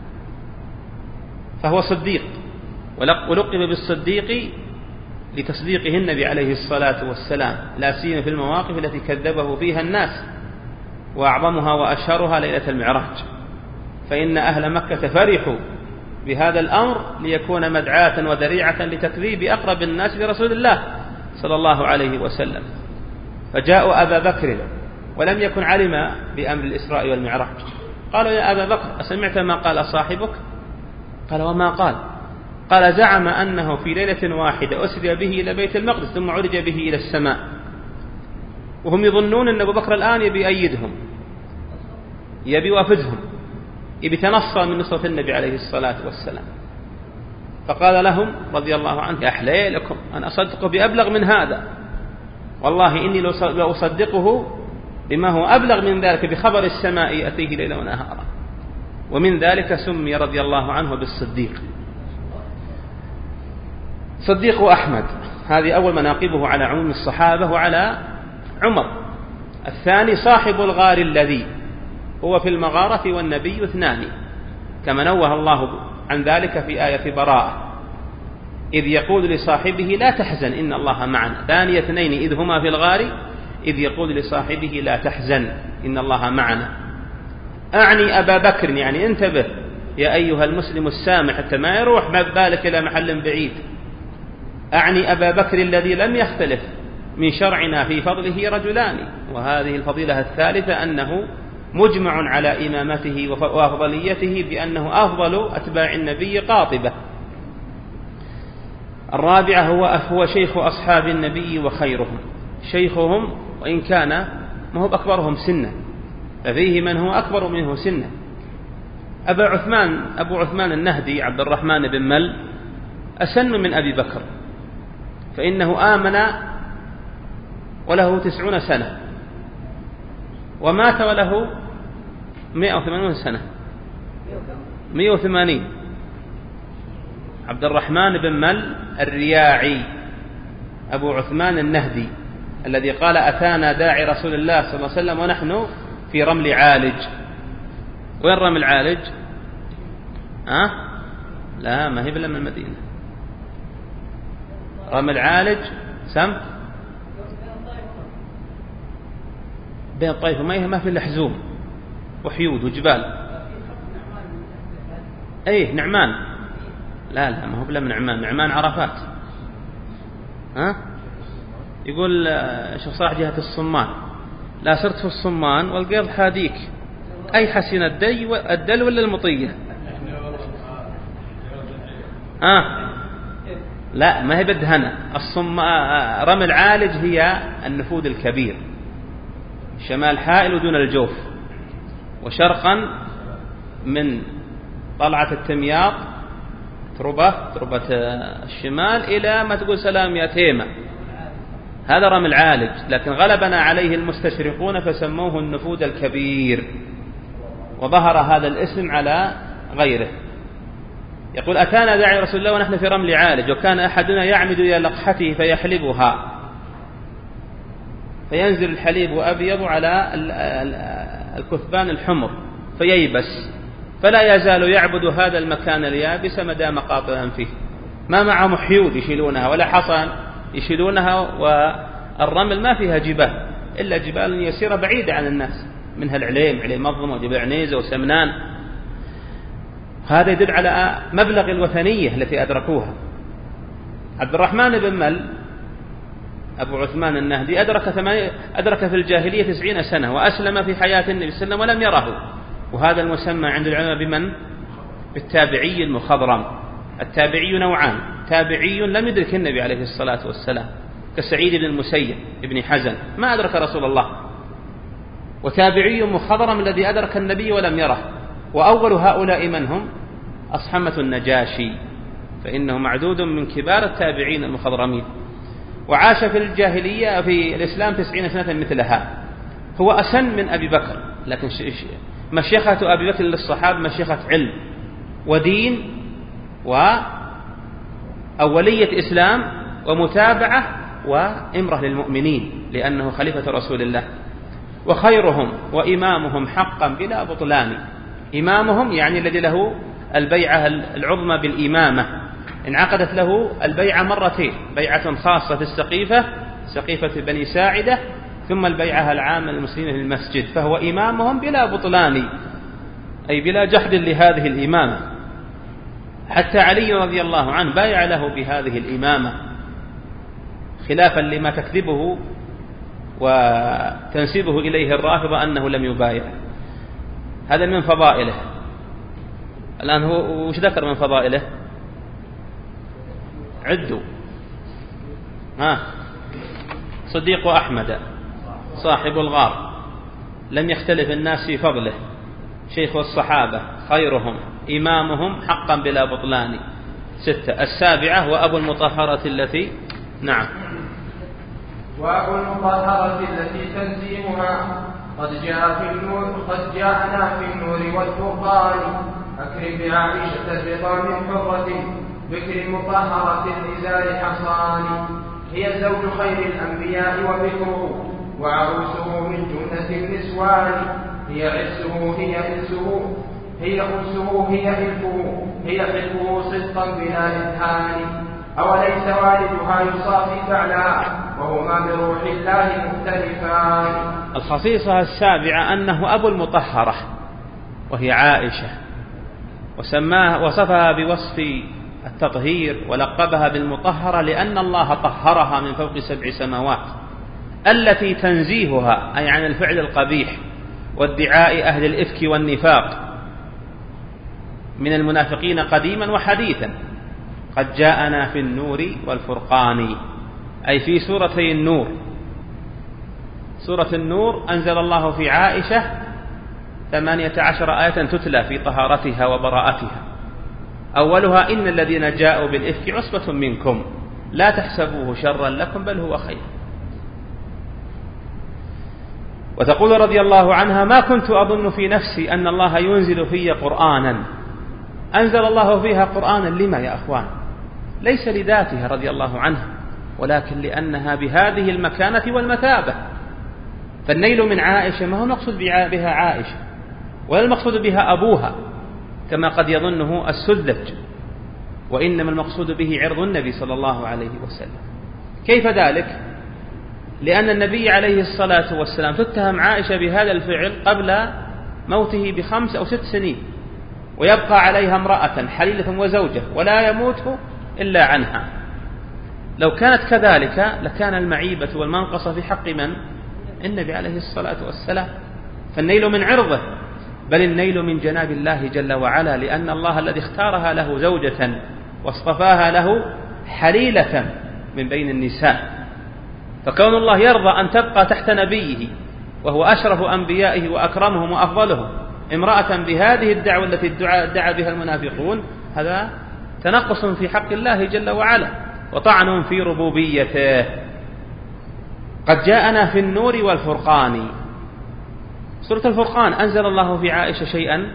فهو صديق، ولقب بالصديق لتصديقه النبي عليه الصلاة والسلام، لا سيما في المواقف التي كذبه فيها الناس، وأعظمها وأشهرها ليلة المعراج، فإن أهل مكة فرحوا بهذا الأمر ليكون مدعاة وذريعة لتكذيب أقرب الناس برسول الله صلى الله عليه وسلم. فجاءوا أبا بكر ولم يكن علم بأمر الإسراء والمعراج، قالوا يا أبا بكر أسمعت ما قال صاحبك؟ قال وما قال؟ قال زعم أنه في ليلة واحدة أسري به إلى بيت المقدس ثم عرج به إلى السماء، وهم يظنون أن أبو بكر الآن يبي أيدهم، يبي وافدهم، يبي تنصر من نصرة النبي عليه الصلاة والسلام. فقال لهم رضي الله عنه يا أحلى لكم أن أصدقه بأبلغ من هذا، والله إني لأصدقه بما هو أبلغ من ذلك بخبر السماء يأتيه ليلا ونهارا. ومن ذلك سمي رضي الله عنه بالصديق. صديق أحمد، هذه أول مناقبه على عموم الصحابة وعلى عمر. الثاني صاحب الغار الذي هو في المغارة والنبي اثنان، كما نوه الله عن ذلك في آية براءة إذ يقول لصاحبه لا تحزن إن الله معنا، ثاني اثنين إذ هما في الغار إذ يقول لصاحبه لا تحزن إن الله معنا. أعني أبا بكر، يعني انتبه يا أيها المسلم السامع حتى ما يروح بالك إلى محل بعيد. أعني أبا بكر الذي لم يختلف من شرعنا في فضله رجلان، وهذه الفضيلة الثالثة أنه مجمع على إمامته وأفضليته بأنه أفضل أتباع النبي قاطبة. الرابعة هو شيخ أصحاب النبي وخيرهم، شيخهم وإن كان ما هو أكبرهم سنا، ففيه من هو أكبر منه سنا. أبو عثمان النهدي عبد الرحمن بن مل أسن من أبي بكر، فإنه آمن وله 90 سنة ومات وله 180 سنة 180. عبد الرحمن بن مل الرياعي أبو عثمان النهدي الذي قال أتانا داعي رسول الله صلى الله عليه وسلم ونحن في رمل عالج. وين رمل عالج؟ لا ما هي بلا من المدينة. رمل عالج سم بين الطائف وميها، ما في إلا حزوم وحيود وجبال. أيه نعمان، لا ما هو بلا من نعمان عرفات. يقول شو صاح جهة الصمان، لا صرت في الصمان والقيض حاديك أي حسن الدل ولا المطية. لا ما هي بدهنة. رمل عالج هي النفود الكبير، شمال حائل ودون الجوف، وشرقا من طلعة التمياط تربة الشمال إلى ما تقول سلام يا تيمة، هذا رمل عالج. لكن غلبنا عليه المستشرقون فسموه النفود الكبير، وظهر هذا الاسم على غيره. يقول أتانا داعي رسول الله ونحن في رمل عالج، وكان أحدنا يعمد إلى لقحته فيحلبها فينزل الحليب أبيض على الكثبان الحمر فييبس، فلا يزال يعبد هذا المكان اليابس مدام قاطعا فيه. ما معهم حيود يشيلونها ولا حصان يشيلونها، والرمل ما فيها جبال إلا جبال يسيرة بعيدة عن الناس، منها عليم مظلمة وجبل عنيزة وسمنان. هذا يدل على مبلغ الوثنية التي أدركوها. عبد الرحمن بن مل أبو عثمان النهدي أدرك في الجاهلية 90 سنة، وأسلم في حياة النبي صلى الله عليه وسلم ولم يره. وهذا المسمى عند العلماء بمن؟ بالتابعي المخضرم. التابعي نوعان: تابعي لم يدرك النبي عليه الصلاة والسلام كسعيد بن المسيب ابن حزن ما أدرك رسول الله وتابعي مخضرم الذي أدرك النبي ولم يره. وأول هؤلاء من هم؟ أصحمة النجاشي، فإنه معدود من كبار التابعين المخضرمين، وعاش في الجاهلية في الإسلام 90 سنة مثلها. هو أسن من أبي بكر، لكن مشيخة أبي بكر للصحابة مشيخة علم ودين وأولية إسلام ومتابعة وإمرة للمؤمنين، لأنه خليفة رسول الله. وخيرهم وإمامهم حقا بلا بطلان. إمامهم يعني الذي له البيعة العظمى بالإمامة، انعقدت له البيعة مرتين، بيعة خاصة في السقيفة، سقيفة بني ساعدة، ثم البيعة العامة للمسلمين في المسجد، فهو إمامهم بلا بطلان، أي بلا جحد لهذه الإمامة. حتى علي رضي الله عنه بايع له بهذه الإمامة، خلافا لما تكذبه وتنسبه إليه الرافضة أنه لم يبايع. هذا من فضائله. الآن هو وش ذكر من فضائله؟ عدوا. صديق أحمد صاحب الغار، لم يختلف الناس في فضله، شيخ الصحابة، خيرهم، إمامهم حقا بلا بطلان. 6. السابعة وأبو المطهرة التي نعم وأبو المطهرة التي تنزيمها قد جاءنا في النور والفرقان. أكرم بعائشة الرضا من حرة بكر مطهرة الإزار حصان. هي زوج خير الأنبياء وبكره وعروسه من جملة النسوان. هي عزه هي إنسه هي أنسه هي إلفه هي حلفه صدقا بلا إذهان. أوليس والدها يصافي فعلا وهما بروح الله مختلفان. الخصيصة السابعة أنه أبو المطهرة وهي عائشة، وصفها بوصف التطهير ولقبها بالمطهرة لأن الله طهرها من فوق 7 سماوات، التي تنزيهها أي عن الفعل القبيح وادعاء أهل الإفك والنفاق من المنافقين قديما وحديثا. قد جاءنا في النور والفرقان، أي في سورتي النور. سورة النور أنزل الله في عائشة 18 آية تتلى في طهارتها وبراءتها. أولها إن الذين جاءوا بالإفك عصبة منكم لا تحسبوه شرا لكم بل هو خير. وتقول رضي الله عنها ما كنت أظن في نفسي أن الله ينزل في قرآنا. أنزل الله فيها قرآنا لما يا أخوان؟ ليس لذاتها رضي الله عنها، ولكن لأنها بهذه المكانة والمثابة. فالنيل من عائشة ما هو مقصود بها عائشة، ولا المقصود بها أبوها كما قد يظنه السذج، وإنما المقصود به عرض النبي صلى الله عليه وسلم. كيف ذلك؟ لأن النبي عليه الصلاة والسلام تتهم عائشة بهذا الفعل قبل موته ب5 أو 6 سنين، ويبقى عليها امرأة حليلة وزوجة ولا يموت إلا عنها. لو كانت كذلك لكان المعيبة والمنقصة في حق من؟ النبي عليه الصلاة والسلام. فالنيل من عرضه، بل النيل من جناب الله جل وعلا، لأن الله الذي اختارها له زوجة واصطفاها له حليلة من بين النساء. فكون الله يرضى أن تبقى تحت نبيه وهو أشرف أنبيائه وأكرمهم وأفضلهم امرأة بهذه الدعوة التي ادعى بها المنافقون، هذا تنقص في حق الله جل وعلا وطعن في ربوبيته. قد جاءنا في النور والفرقان. سورة الفرقان أنزل الله في عائشة شيئا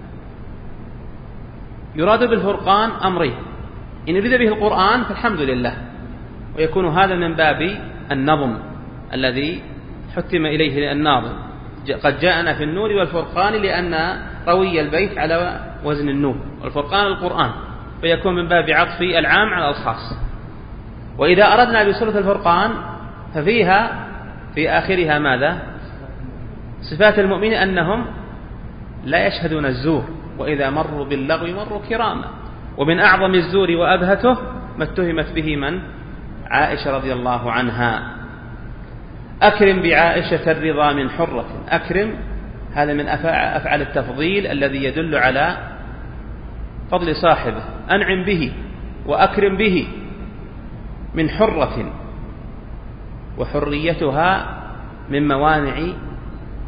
يراد بالفرقان أمرين: إن يريد به القرآن فالحمد لله، ويكون هذا من باب النظم الذي حتم إليه الناظم. قد جاءنا في النور والفرقان، لأن روي البيت على وزن النور، والفرقان القرآن، فيكون من باب عطف العام على الخاص. وإذا أردنا بسورة الفرقان ففيها في آخرها ماذا؟ صفات المؤمنين أنهم لا يشهدون الزور، وإذا مروا باللغو مروا كراما. ومن أعظم الزور وأبهته ما اتهمت به من؟ عائشة رضي الله عنها. أكرم بعائشة الرضا من حرة. أكرم هذا من أفعال التفضيل الذي يدل على فضل صاحبه. أنعم به وأكرم به من حرة، وحريتها من موانع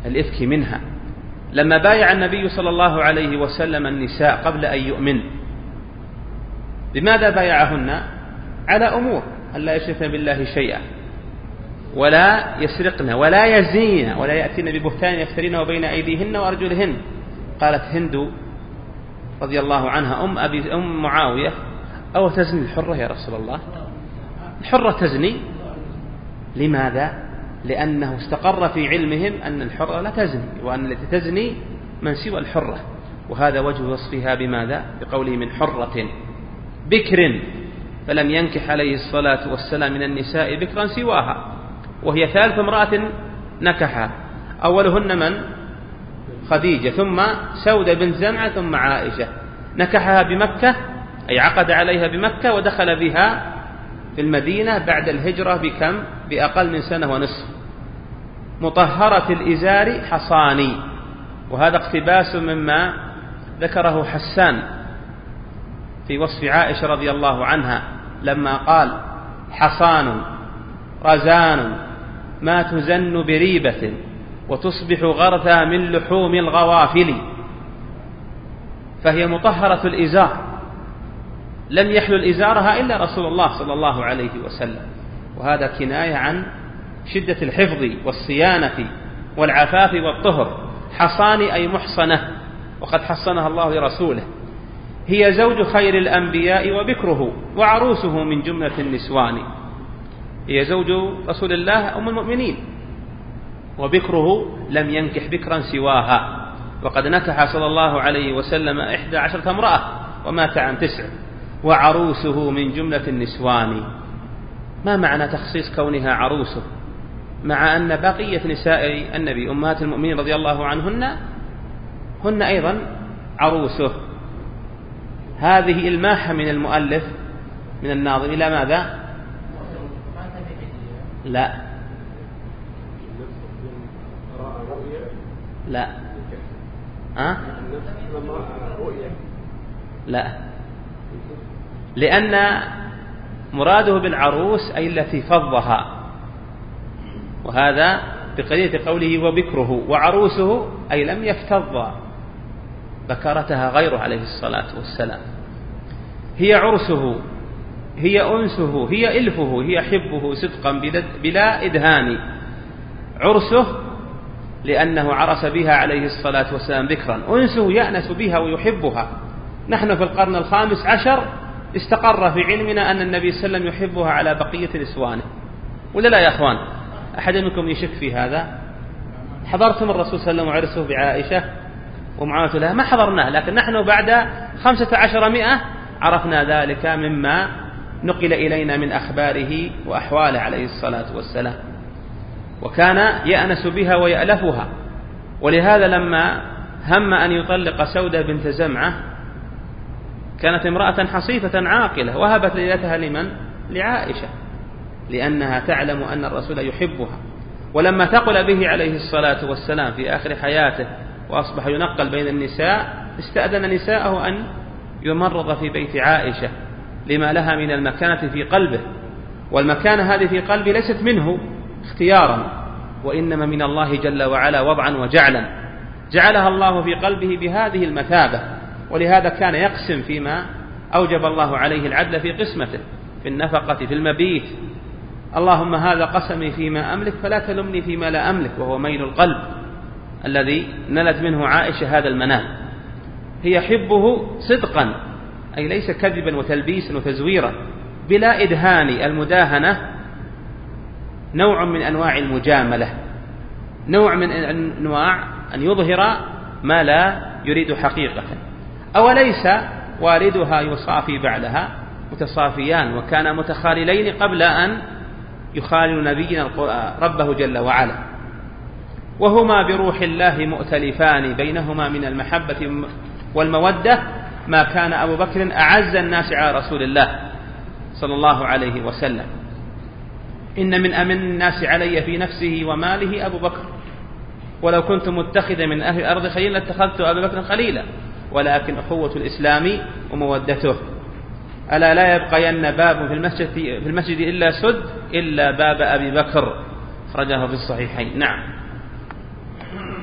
الإفك منها. لما بايع النبي صلى الله عليه وسلم النساء قبل أن يؤمن، بماذا بايعهن؟ على أمور: ألا يشركن بالله شيئا، ولا يسرقن، ولا يزنين، ولا يأتين ببهتان يفترينه بين أيديهن وأرجلهن. قالت هند رضي الله عنها أم معاوية: أو تزني الحرة يا رسول الله؟ الحرة تزني؟ لماذا؟ لأنه استقر في علمهم أن الحرة لا تزني، وأن التي تزني من سوى الحرة. وهذا وجه وصفها بماذا؟ بقوله من حرة بكر، فلم ينكح عليه الصلاة والسلام من النساء بكرا سواها، وهي ثالث امرأة نكحها، أولهن من؟ خديجة، ثم سودة بنت زمعة، ثم عائشة. نكحها بمكة، أي عقد عليها بمكة، ودخل بها في المدينة بعد الهجرة بكم؟ بأقل من سنة ونصف. مطهرة الإزار حصاني، وهذا اقتباس مما ذكره حسان في وصف عائشة رضي الله عنها لما قال: حصان رزان ما تزن بريبة وتصبح غرثا من لحوم الغوافل. فهي مطهرة الإزار، لم يحلل إزارها إلا رسول الله صلى الله عليه وسلم. وهذا كناية عن شدة الحفظ والصيانة والعفاف والطهر. حصان أي محصنة، وقد حصنها الله لرسوله. هي زوج خير الأنبياء وبكره وعروسه من جملة النسوان. هي زوج رسول الله أم المؤمنين، وبكره لم ينكح بكرا سواها، وقد نكح صلى الله عليه وسلم 11 امرأة ومات عن 9. وعروسه من جملة النسوان. ما معنى تخصيص كونها عروسه مع أن بقية نساء النبي أمهات المؤمنين رضي الله عنهن هن أيضا عروسه؟ هذه الماحة من المؤلف من الناظم إلى ماذا؟ لا لا لا، لأن مراده بالعروس أي التي فضها، وهذا بقضية قوله وبكره، وعروسه أي لم يفتض بكرتها غيره عليه الصلاة والسلام. هي عرسه، هي أنسه، هي إلفه، هي حبه صدقا بلا إدهان. عرسه لأنه عرس بها عليه الصلاة والسلام ذكرا، أنسه يأنس بها ويحبها. نحن في القرن 15 استقر في علمنا أن النبي صلى الله عليه وسلم يحبها على بقية نسوانه، ولا لا يا أخوان؟ أحد منكم يشك في هذا؟ حضرتم الرسول صلى الله عليه وسلم بعائشة ومعاوية لها؟ ما حضرناه، لكن نحن بعد 1500 عرفنا ذلك مما نقل إلينا من أخباره وأحواله عليه الصلاة والسلام. وكان يأنس بها ويألفها، ولهذا لما هم أن يطلق سودة بنت زمعة كانت امرأة حصيفة عاقلة، وهبت ليلتها لمن؟ لعائشة، لأنها تعلم أن الرسول يحبها. ولما ثقل به عليه الصلاة والسلام في آخر حياته وأصبح ينقل بين النساء، استأذن نساءه أن يمرض في بيت عائشة لما لها من المكانة في قلبه، والمكانة هذه في قلبه ليست منه اختيارا، وإنما من الله جل وعلا وضعا وجعلا، جعلها الله في قلبه بهذه المثابة. ولهذا كان يقسم فيما أوجب الله عليه العدل في قسمته، في النفقة، في المبيت: اللهم هذا قسمي فيما أملك فلا تلمني فيما لا أملك، وهو ميل القلب الذي نلت منه عائشة هذا المنال. هي حبه صدقا، أي ليس كذبا وتلبيسا وتزويرا، بلا إدهان. المداهنة نوع من أنواع المجاملة، نوع من أنواع أن يظهر ما لا يريد حقيقة. أوليس والدها يصافي بعلها متصافيان، وكان متخاللين قبل أن يخالل نبينا ربه جل وعلا، وهما بروح الله مؤتلفان، بينهما من المحبة والمودة ما كان أبو بكر أعز الناس على رسول الله صلى الله عليه وسلم. إن من أمن الناس علي في نفسه وماله أبو بكر، ولو كنت متخذا من أهل الأرض خليلا لاتخذت أبا بكر خليلا، ولكن أخوة الإسلام ومودته. ألا لا يبقين باب في المسجد إلا سد إلا باب أبي بكر، أخرجه في الصحيحين. نعم.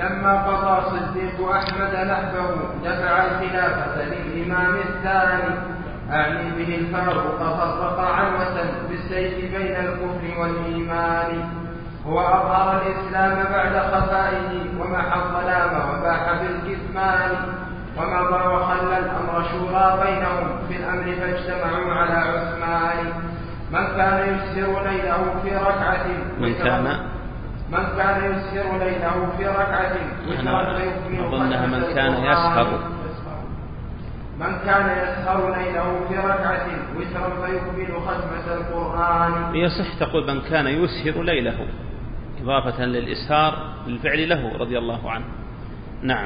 لما قضى صديق أحمد نحبه دفع الخلافة للإمام الثاني أعني به الفاروق فرق عنوة بالسيف بين الكفر والإيمان هو أظهر الإسلام بعد خفائه ومحى الظلام وباح بالكتمان ومضى وخلى الأمر شورى بينهم في الأمر فاجتمعوا على عثمان من كان يسهر ليله في ركعة أظنها من كان يسهر ليله في ركعة وترا فيكمل ختمة القرآن. يصح تقول من كان يسهر ليله إضافة للإسهار بالفعل له رضي الله عنه. نعم.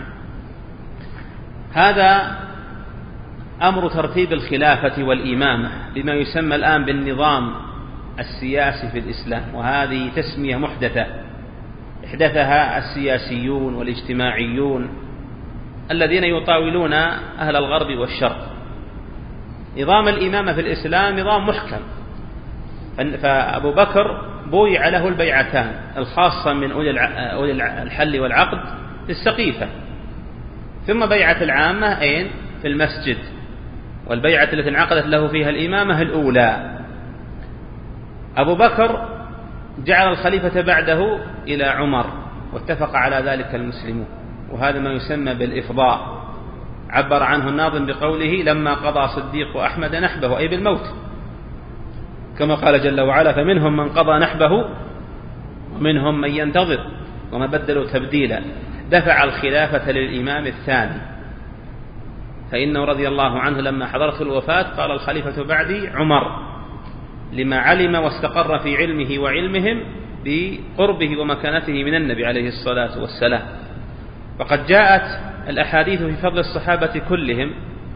هذا أمر ترتيب الخلافة والإمامة بما يسمى الآن بالنظام السياسي في الإسلام، وهذه تسمية محدثة احدثها السياسيون والاجتماعيون الذين يطاولون أهل الغرب والشرق. نظام الإمامة في الإسلام نظام محكم، فأبو بكر بويع له البيعتان الخاصة من أولي الحل والعقد في السقيفة، ثم بيعة العامة أين؟ في المسجد، والبيعة التي انعقدت له فيها الإمامة الأولى. أبو بكر جعل الخليفة بعده إلى عمر واتفق على ذلك المسلمون، وهذا ما يسمى بالإفضاء، عبر عنه الناظم بقوله لما قضى صديق أحمد نحبه، أي بالموت، كما قال جل وعلا فمنهم من قضى نحبه ومنهم من ينتظر وما بدلوا تبديلا. دفع الخلافة للإمام الثاني، فإنه رضي الله عنه لما حضرته الوفاة قال الخليفة بعدي عمر، لما علم واستقر في علمه وعلمهم بقربه ومكانته من النبي عليه الصلاة والسلام. وقد جاءت الأحاديث في فضل الصحابة كلهم،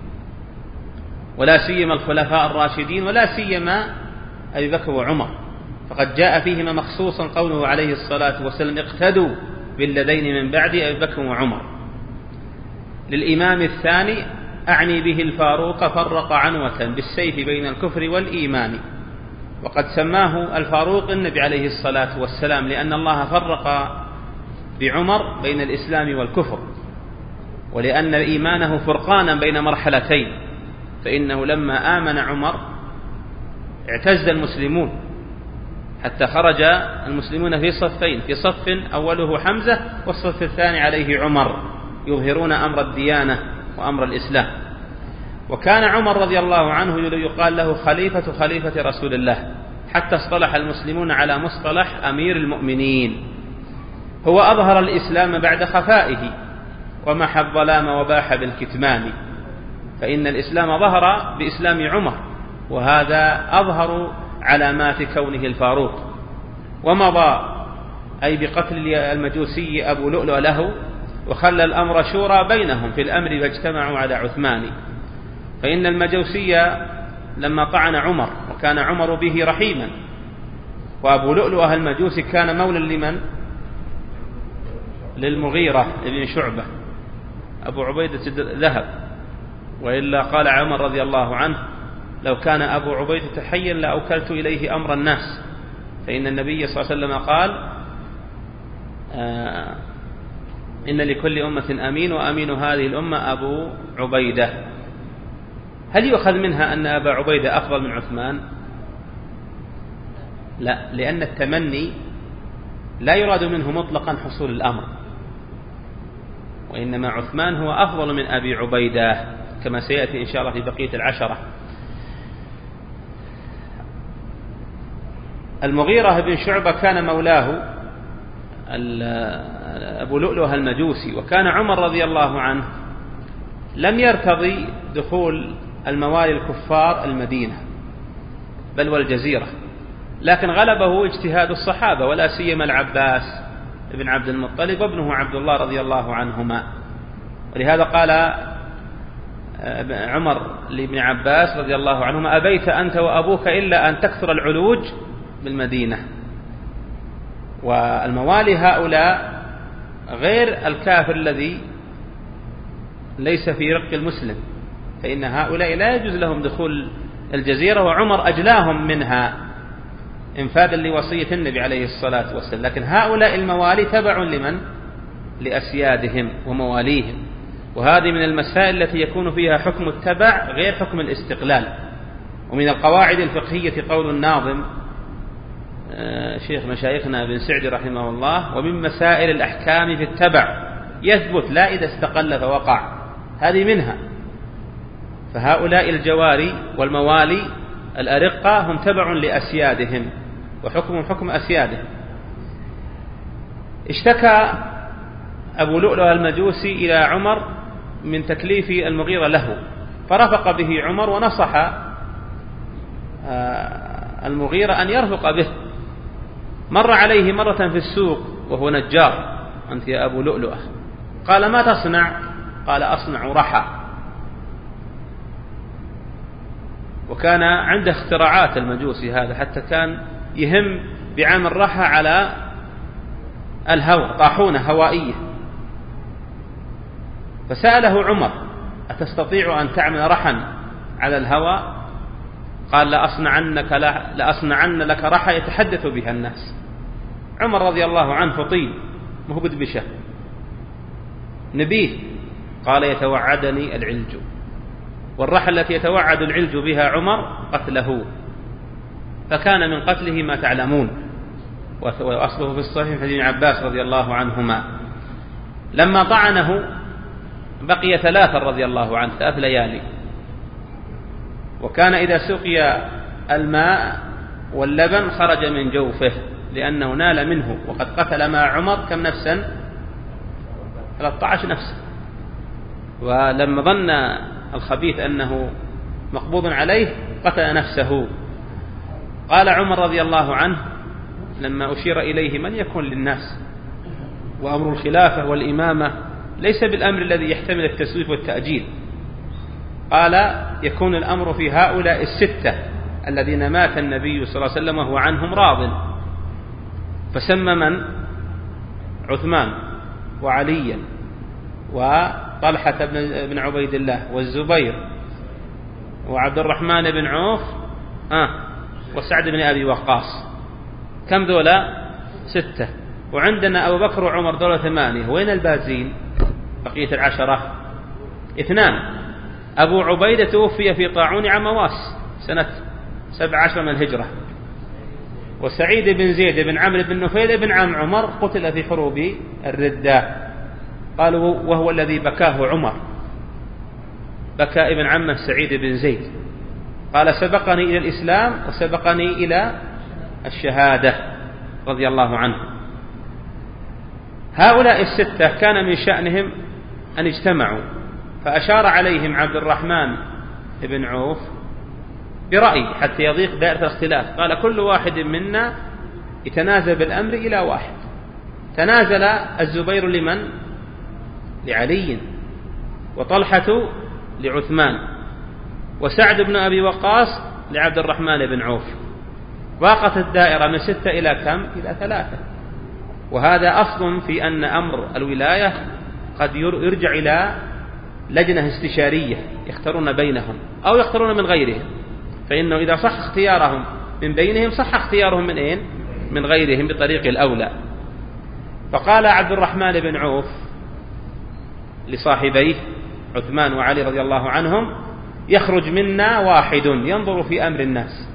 ولا سيما الخلفاء الراشدين، ولا سيما أبي بكر وعمر، فقد جاء فيهما مخصوصا قوله عليه الصلاة والسلام اقتدوا بالذين من بعد أبي بكر وعمر. للإمام الثاني أعني به الفاروق فرق عنوة بالسيف بين الكفر والإيمان، وقد سماه الفاروق النبي عليه الصلاة والسلام لأن الله فرق بعمر بين الإسلام والكفر، ولأن إيمانه فرقانا بين مرحلتين، فإنه لما آمن عمر اعتز المسلمون حتى خرج المسلمون في صفين، في صف أوله حمزة والصف الثاني عليه عمر، يظهرون أمر الديانة وأمر الإسلام. وكان عمر رضي الله عنه يقال له خليفة رسول الله، حتى اصطلح المسلمون على مصطلح أمير المؤمنين. هو أظهر الإسلام بعد خفائه ومحى الظلام وباح بالكتمان، فإن الإسلام ظهر بإسلام عمر، وهذا أظهر علامات كونه الفاروق. ومضى أي بقتل المجوسي أبو لؤلؤ له، وخلى الأمر شورى بينهم في الأمر فاجتمعوا على عثمان. فإن المجوسي لما طعن عمر، وكان عمر به رحيما، وأبو لؤلؤ المجوسي كان مولا لمن؟ للمغيرة بن شعبة، أبو عبيدة ذهب، وإلا قال عمر رضي الله عنه لو كان أبو عبيدة حيا لأوكلت إليه أمر الناس، فإن النبي صلى الله عليه وسلم قال إن لكل أمة أمين وأمين هذه الأمة أبو عبيدة. هل يؤخذ منها أن أبا عبيدة أفضل من عثمان؟ لا، لأن التمني لا يراد منه مطلقا حصول الأمر، وإنما عثمان هو أفضل من أبي عبيدة كما سيأتي إن شاء الله في بقية العشرة. المغيرة بن شعبة كان مولاه أبو لؤلؤ المجوسي، وكان عمر رضي الله عنه لم يرتضي دخول الموالي الكفار المدينة بل والجزيرة، لكن غلبه اجتهاد الصحابة، ولا سيما العباس بن عبد المطلب وابنه عبد الله رضي الله عنهما. ولهذا قال عمر لابن عباس رضي الله عنهما أبيت أنت وأبوك إلا أن تكثر العلوج بالمدينة. والموالي هؤلاء غير الكافر الذي ليس في رق المسلم، فإن هؤلاء لا يجوز لهم دخول الجزيرة، وعمر أجلاهم منها انفاذا لوصية النبي عليه الصلاة والسلام. لكن هؤلاء الموالي تبع لمن؟ لأسيادهم ومواليهم. وهذه من المسائل التي يكون فيها حكم التبع غير حكم الاستقلال. ومن القواعد الفقهية قول الناظم شيخ مشايخنا بن سعدي رحمه الله: ومن مسائل الأحكام في التبع يثبت لا إذا استقل فوقع. هذه منها. فهؤلاء الجواري والموالي الأرقة هم تبع لأسيادهم وحكم حكم أسيادهم. اشتكى أبو لؤلؤ المجوسي إلى عمر من تكليف المغيرة له، فرفق به عمر ونصح المغيرة أن يرفق به. مر عليه مرة في السوق وهو نجار: أنت يا أبو لؤلؤ. قال: ما تصنع؟ قال: أصنع رحى. وكان عنده اختراعات المجوسي هذا، حتى كان يهم بعمل رحى على الهواء، طاحونة هوائية. فسأله عمر: أتستطيع أن تعمل رحا على الهواء؟ قال: لأصنعن لك رحى يتحدث بها الناس. عمر رضي الله عنه فطين مهبد بشه نبيه. قال: يتوعدني العلج. والرحى التي يتوعد العلج بها عمر قتله، فكان من قتله ما تعلمون، وأصله في الصحيح حديث عباس رضي الله عنهما. لما طعنه بقي 3 رضي الله عنه، 3 ليالي. وكان إذا سقي الماء واللبن خرج من جوفه لأنه نال منه، وقد قتل مع عمر كم نفسا؟ 13 نفسا. ولما ظن الخبيث أنه مقبوض عليه قتل نفسه. قال عمر رضي الله عنه لما أشير إليه: من يكون للناس؟ وأمر الخلافة والإمامة ليس بالأمر الذي يحتمل التسويف والتأجيل. قال: يكون الأمر في هؤلاء 6 الذين مات النبي صلى الله عليه وسلم وهو عنهم راض. فسمى من؟ عثمان وعليا وطلحة بن عبيد الله والزبير وعبد الرحمن بن عوف وسعد بن أبي وقاص. كم ذولا؟ 6. وعندنا أبو بكر وعمر ذولا 8. وين البازين؟ بقية 10. 2. أبو عبيدة توفي في طاعون عام واس سنة 17 من الهجرة. وسعيد بن زيد بن عمرو بن نفيل بن عم عمر قتل في حروب الردة. قالوا وهو الذي بكاه عمر، بكى ابن عمه سعيد بن زيد. قال: سبقني إلى الإسلام وسبقني إلى الشهادة رضي الله عنه. هؤلاء 6 كان من شأنهم أن اجتمعوا، فأشار عليهم عبد الرحمن بن عوف برأي حتى يضيق دائرة الاختلاف. قال: كل واحد منا يتنازل بالأمر إلى واحد. تنازل الزبير لمن؟ لعلي، وطلحة لعثمان، وسعد بن أبي وقاص لعبد الرحمن بن عوف. ضاقت الدائرة من 6 إلى كم؟ إلى 3. وهذا أصل في أن أمر الولاية قد يرجع إلى لجنة استشارية يختارون بينهم أو يختارون من غيرهم. فإنه إذا صح اختيارهم من بينهم صح اختيارهم من أين؟ من غيرهم بطريق الأولى. فقال عبد الرحمن بن عوف لصاحبيه عثمان وعلي رضي الله عنهم: يخرج منا واحد ينظر في أمر الناس،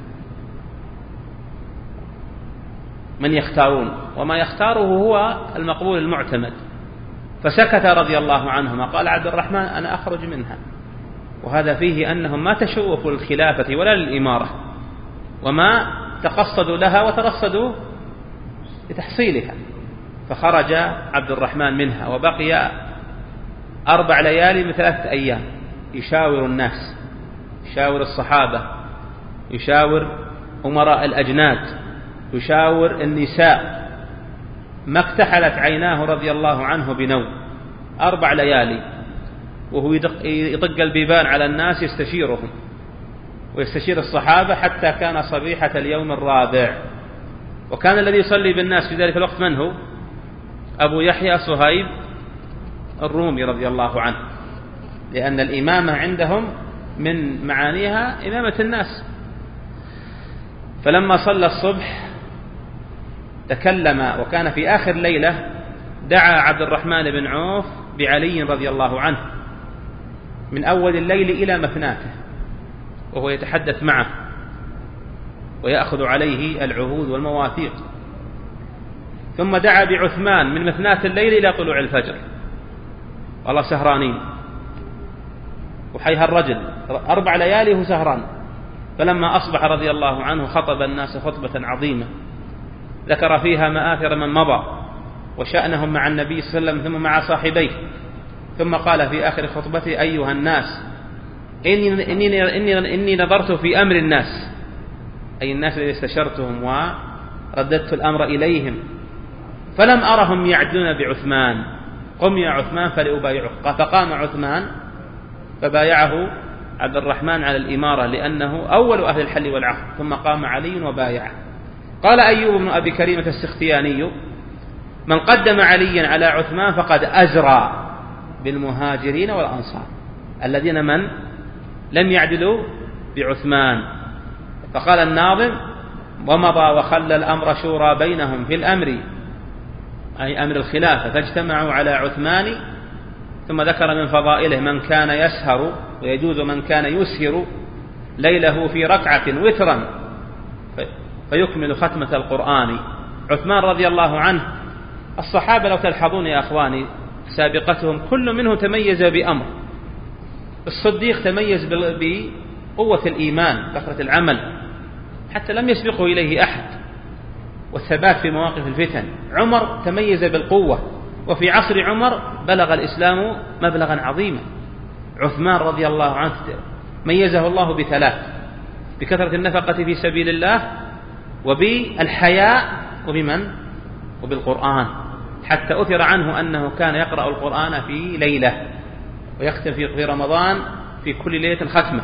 من يختارون، وما يختاره هو المقبول المعتمد. فسكت رضي الله عنهما. قال عبد الرحمن: أنا أخرج منها. وهذا فيه أنهم ما تشوفوا للخلافة ولا للإمارة، وما تقصدوا لها وترصدوا لتحصيلها. فخرج عبد الرحمن منها، وبقي 4 ليالي من 3 أيام يشاور الناس، يشاور الصحابة، يشاور أمراء الأجناد، يشاور النساء. ما اكتحلت عيناه رضي الله عنه بنوم. 4 ليالي وهو يطق البيبان على الناس يستشيرهم ويستشير الصحابة، حتى كان صبيحة اليوم الرابع. وكان الذي يصلي بالناس في ذلك الوقت من هو؟ أبو يحيى صهيب الرومي رضي الله عنه، لأن الإمامة عندهم من معانيها إمامة الناس. فلما صلى الصبح تكلم، وكان في آخر ليلة دعا عبد الرحمن بن عوف بعلي رضي الله عنه من أول الليل إلى مفناته، وهو يتحدث معه ويأخذ عليه العهود والمواثيق. ثم دعا بعثمان من مثناة الليل إلى طلوع الفجر، والله سهرانين، وحيها الرجل 4 ليالي هو سهران. فلما أصبح رضي الله عنه خطب الناس خطبة عظيمة ذكر فيها مآثر من مضى وشأنهم مع النبي صلى الله عليه وسلم ثم مع صاحبيه، ثم قال في آخر خطبته: أيها الناس إني نظرت في أمر الناس، أي الناس الذين استشرتهم ورددت الأمر إليهم، فلم أرهم يعدون بعثمان، قم يا عثمان فلأبايعك. فقام عثمان فبايعه عبد الرحمن على الإمارة لأنه أول أهل الحل والعقد، ثم قام علي وبايعه. قال أيوب بن أبي كريمة السختياني: من قدم عليا على عثمان فقد أزرى بالمهاجرين والأنصار الذين من لم يعدلوا بعثمان. فقال الناظم: ومضى وخلى الأمر شورى بينهم في الأمر، أي أمر الخلافة، فاجتمعوا على عثمان. ثم ذكر من فضائله: من كان يسهر، ويجوز من كان يسهر ليله في ركعة وترا فيكمل ختمة القرآن. عثمان رضي الله عنه، الصحابة لو تلحظون يا أخواني سابقتهم كل منهم تميز بأمر. الصديق تميز بقوة الإيمان، كثرة العمل، حتى لم يسبقه إليه أحد، والثبات في مواقف الفتن. عمر تميز بالقوة، وفي عصر عمر بلغ الإسلام مبلغا عظيما. عثمان رضي الله عنه ميزه الله ب3: بكثرة النفقة في سبيل الله، وبالحياء، وبالقرآن، حتى أثر عنه أنه كان يقرأ القرآن في ليلة ويختم في رمضان في كل ليلة ختمة.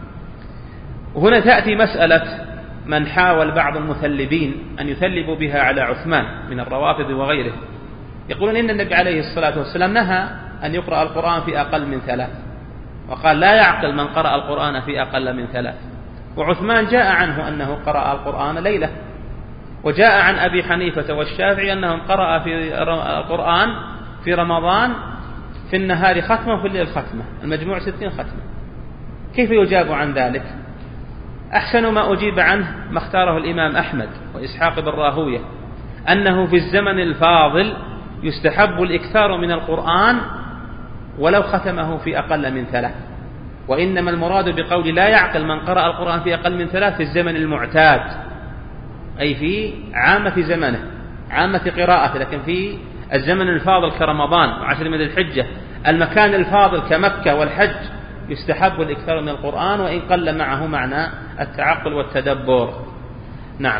وهنا تأتي مسألة من حاول بعض المثلبين أن يثلبوا بها على عثمان من الروافض وغيره، يقولون إن النبي عليه الصلاة والسلام نهى أن يقرأ القرآن في أقل من 3، وقال: لا يعقل من قرأ القرآن في أقل من 3. وعثمان جاء عنه أنه قرأ القرآن ليلة، وجاء عن أبي حنيفة والشافعي أنهم قرأ في القرآن في رمضان في النهار ختمة وفي الليل ختمة، المجموع 60 ختمة. كيف يجاب عن ذلك؟ أحسن ما أجيب عنه ما اختاره الإمام أحمد وإسحاق بن راهوية، أنه في الزمن الفاضل يستحب الإكثار من القرآن ولو ختمه في أقل من 3، وإنما المراد بقول لا يعقل من قرأ القرآن في أقل من 3 في الزمن المعتاد، أي في عامة زمنه، عامة قراءته. لكن في الزمن الفاضل كرمضان وعشر من الحجة، المكان الفاضل كمكة والحج، يستحب الإكثار من القرآن وإن قل معه معنى التعقل والتدبر. نعم.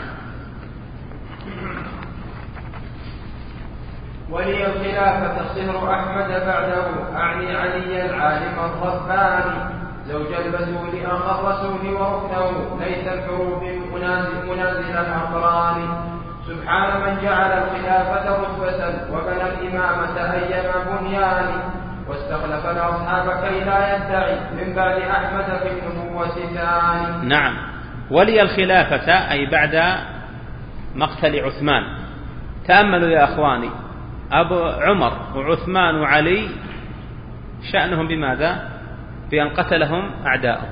ولي الخلافة صهر أحمد بعده، أعني علي العالم الرباني، زوج البتول أخ الرسول وركنه، ليس الحروب منازل الأقران. سبحان من جعل الخلافة رتبة وبنى الإمامة أيما بنيان، واستخلف الأصحاب كي لا يدعي من بعد أحمد في النبوة ثاني. نعم. ولي الخلافة أي بعد مقتل عثمان. تأملوا يا أخواني، أبو عمر وعثمان وعلي شأنهم بماذا؟ بأن قتلهم أعداءهم.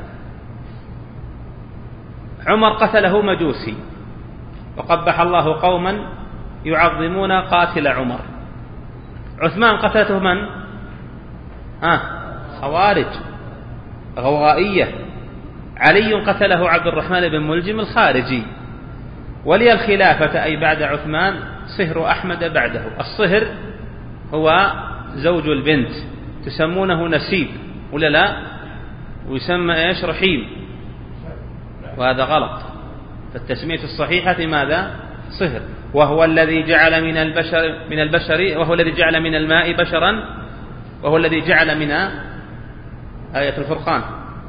عمر قتله مجوسي، وقبح الله قوما يعظمون قاتل عمر. عثمان قتلته من؟ خوارج غوغائية. علي قتله عبد الرحمن بن ملجم الخارجي. ولي الخلافة أي بعد عثمان صهر أحمد بعده. الصهر هو زوج البنت، تسمونه نسيب ولا لا؟ ويسمى إيش؟ رحيم، وهذا غلط. فالتسمية الصحيحة ماذا؟ صهر. وهو الذي جعل من البشر وهو الذي جعل من الماء بشرا، وهو الذي جعل من آية الفرقان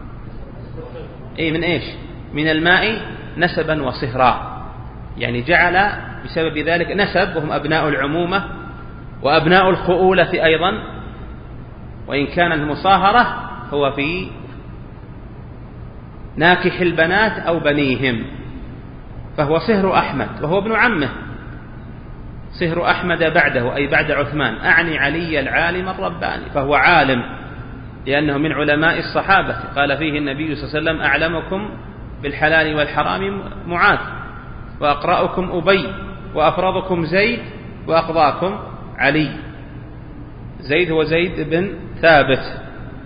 من إيش؟ من الماء نسبا وصهرا، يعني جعل بسبب ذلك نسب، وهم أبناء العمومة وأبناء الخؤولة أيضا، وإن كان المصاهرة هو في ناكح البنات أو بنيهم، فهو صهر أحمد وهو ابن عمه. صهر أحمد بعده أي بعد عثمان، أعني علي العالم الرباني، فهو عالم لأنه من علماء الصحابة. قال فيه النبي صلى الله عليه وسلم: أعلمكم بالحلال والحرام معاذ، وأقرأكم أبي، وأفرضكم زيد، وأقضاكم علي. زيد هو زيد بن ثابت.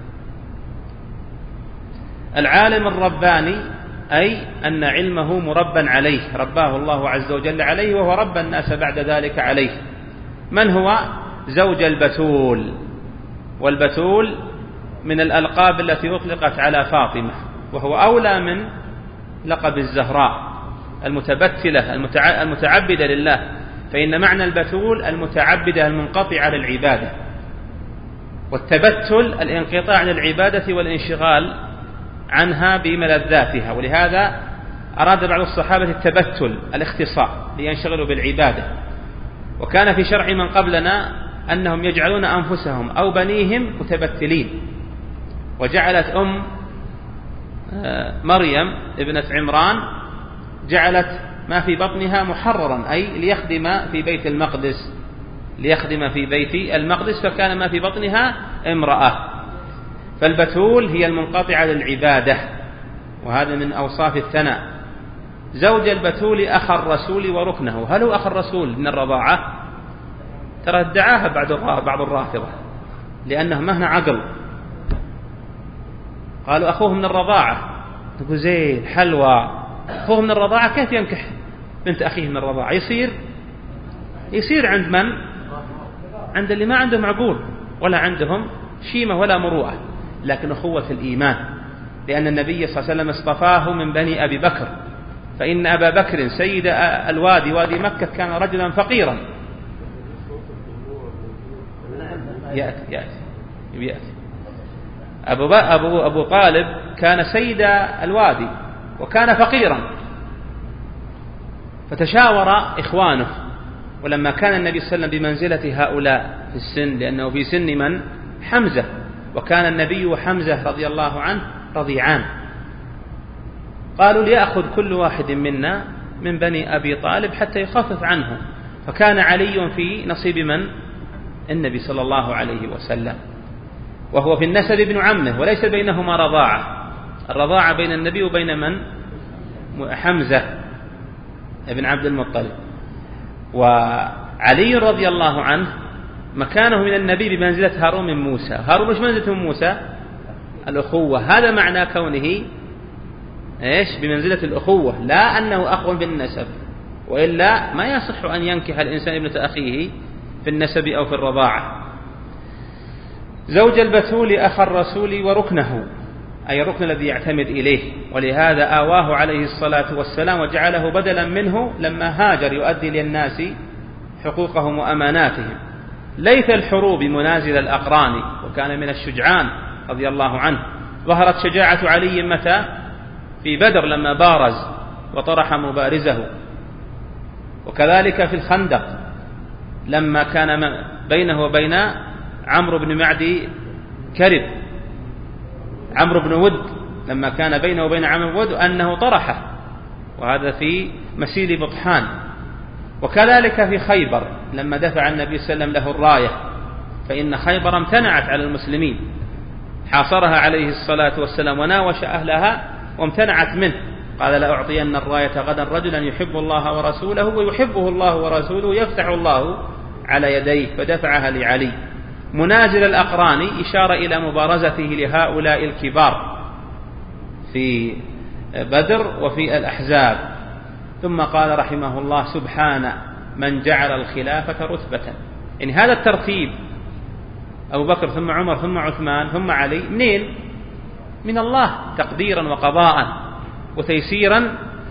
العالم الرباني أي أن علمه مربى عليه، رباه الله عز وجل عليه، وهو ربى الناس بعد ذلك عليه. من هو؟ زوج البتول. والبتول من الألقاب التي أطلقت على فاطمة، وهو أولى من لقب الزهراء المتبتلة المتعبدة لله، فإن معنى البتول المتعبدة المنقطعة للعبادة، والتبتل الانقطاع عن العبادة والانشغال عنها بملذاتها. ولهذا أراد بعض الصحابة التبتل الاختصار لينشغلوا بالعبادة. وكان في شرع من قبلنا أنهم يجعلون أنفسهم أو بنيهم متبتلين، وجعلت مريم ابنة عمران جعلت ما في بطنها محررا، أي ليخدم في بيت المقدس، فكان ما في بطنها امرأة. فالبتول هي المنقطعة للعبادة، وهذا من أوصاف الثناء. زوج البتول أخ الرسول وركنه. هل هو أخ الرسول من الرضاعة؟ ترى ادعاها بعض الرافضة لأنه مهنا عقل، قالوا أخوه من الرضاعة. تقول زين حلوى، أخوه من الرضاعة كيف ينكح بنت أخيه من الرضاعة؟ يصير عند من؟ عند اللي ما عندهم عقول ولا عندهم شيمة ولا مروءة. لكن أخوة الإيمان، لأن النبي صلى الله عليه وسلم اصطفاه من بني أبي بكر، فإن أبا بكر سيد الوادي وادي مكة كان رجلا فقيرا. يأتي أبو طالب كان سيد الوادي وكان فقيرا، فتشاور إخوانه. ولما كان النبي صلى الله عليه وسلم بمنزلة هؤلاء في السن، لأنه في سن من؟ حمزة، وكان النبي وحمزة رضي الله عنه رضيعان، قالوا ليأخذ كل واحد منا من بني أبي طالب حتى يخفف عنه. فكان علي في نصيب من؟ النبي صلى الله عليه وسلم، وهو في النسب ابن عمه وليس بينهما رضاعة. الرضاعة بين النبي وبين من؟ حمزة ابن عبد المطلب. وعلي رضي الله عنه مكانه من النبي بمنزلة هارون من موسى. هارون مش منزلة من موسى؟ الأخوة. هذا معنى كونه بمنزلة الأخوة، لا أنه أخو بالنسب، وإلا ما يصح أن ينكح الإنسان ابنة أخيه في النسب أو في الرضاعة. زوج البتول أخ الرسول وركنه، أي الركن الذي يعتمد إليه. ولهذا آواه عليه الصلاة والسلام وجعله بدلا منه لما هاجر يؤدي للناس حقوقهم وأماناتهم. ليث الحروب منازل الأقران، وكان من الشجعان رضي الله عنه. ظهرت شجاعة علي متى؟ في بدر لما بارز وطرح مبارزه، وكذلك في الخندق لما كان بينه وبين عمرو بن معدي كرب، عمرو بن ود، لما كان بينه وبين عمرو بن ود أنه طرحه، وهذا في مسيل بطحان. وكذلك في خيبر لما دفع النبي صلى الله عليه وسلم له الراية، فإن خيبر امتنعت على المسلمين، حاصرها عليه الصلاة والسلام وناوش أهلها وامتنعت منه. قال لأعطين الراية غدا رجلا يحب الله ورسوله ويحبه الله ورسوله يفتح الله على يديه، فدفعها لعلي. منازل الأقران إشارة إلى مبارزته لهؤلاء الكبار في بدر وفي الأحزاب. ثم قال رحمه الله: سبحان من جعل الخلافة رتبة. يعني هذا الترتيب، أبو بكر ثم عمر ثم عثمان ثم علي، منين؟ من الله تقديرا وقضاء وتيسيرا.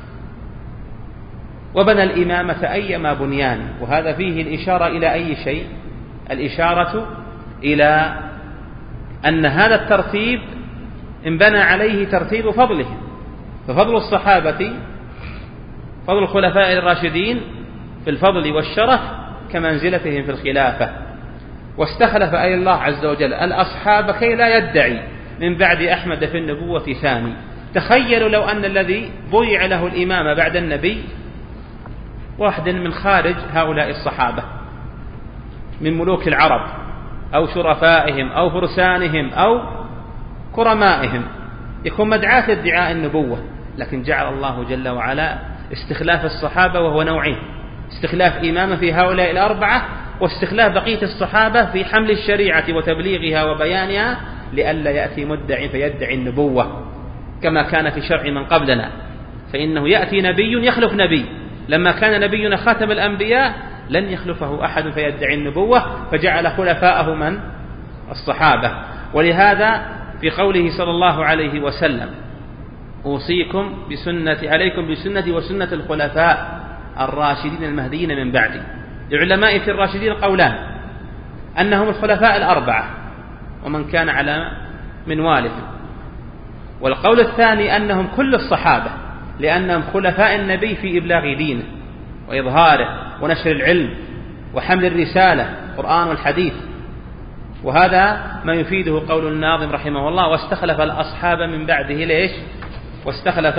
وبنى الإمامة أيما بنيان. وهذا فيه الإشارة إلى أي شيء؟ الإشارة إلى أن هذا الترتيب انبنى عليه ترتيب فضلهم. ففضل الصحابة، فضل الخلفاء الراشدين في الفضل والشرف كمنزلتهم في الخلافة. واستخلف أي الله عز وجل الأصحاب كي لا يدعي من بعد أحمد في النبوة ثاني. تخيلوا لو أن الذي بيع له الإمامة بعد النبي واحد من خارج هؤلاء الصحابة من ملوك العرب أو شرفائهم أو فرسانهم أو كرمائهم يكون مدعاة ادعاء النبوة، لكن جعل الله جل وعلا استخلاف الصحابة وهو نوعين: استخلاف إمامة في هؤلاء الأربعة، واستخلاف بقية الصحابة في حمل الشريعة وتبليغها وبيانها، لئلا يأتي مدعي فيدعي النبوة كما كان في شرع من قبلنا، فإنه يأتي نبي يخلف نبي. لما كان نبينا خاتم الأنبياء لن يخلفه أحد فيدعي النبوة، فجعل خلفاءه من؟ الصحابة. ولهذا في قوله صلى الله عليه وسلم: أوصيكم عليكم بسنتي وسنة الخلفاء الراشدين المهديين من بعدي. لعلماء في الراشدين قولان: أنهم الخلفاء الأربعة ومن كان على منوالهم، والقول الثاني أنهم كل الصحابة، لأنهم خلفاء النبي في إبلاغ دينه وإظهاره ونشر العلم وحمل الرسالة القرآن والحديث. وهذا ما يفيده قول الناظم رحمه الله: واستخلف الأصحاب من بعده. ليش؟ واستخلف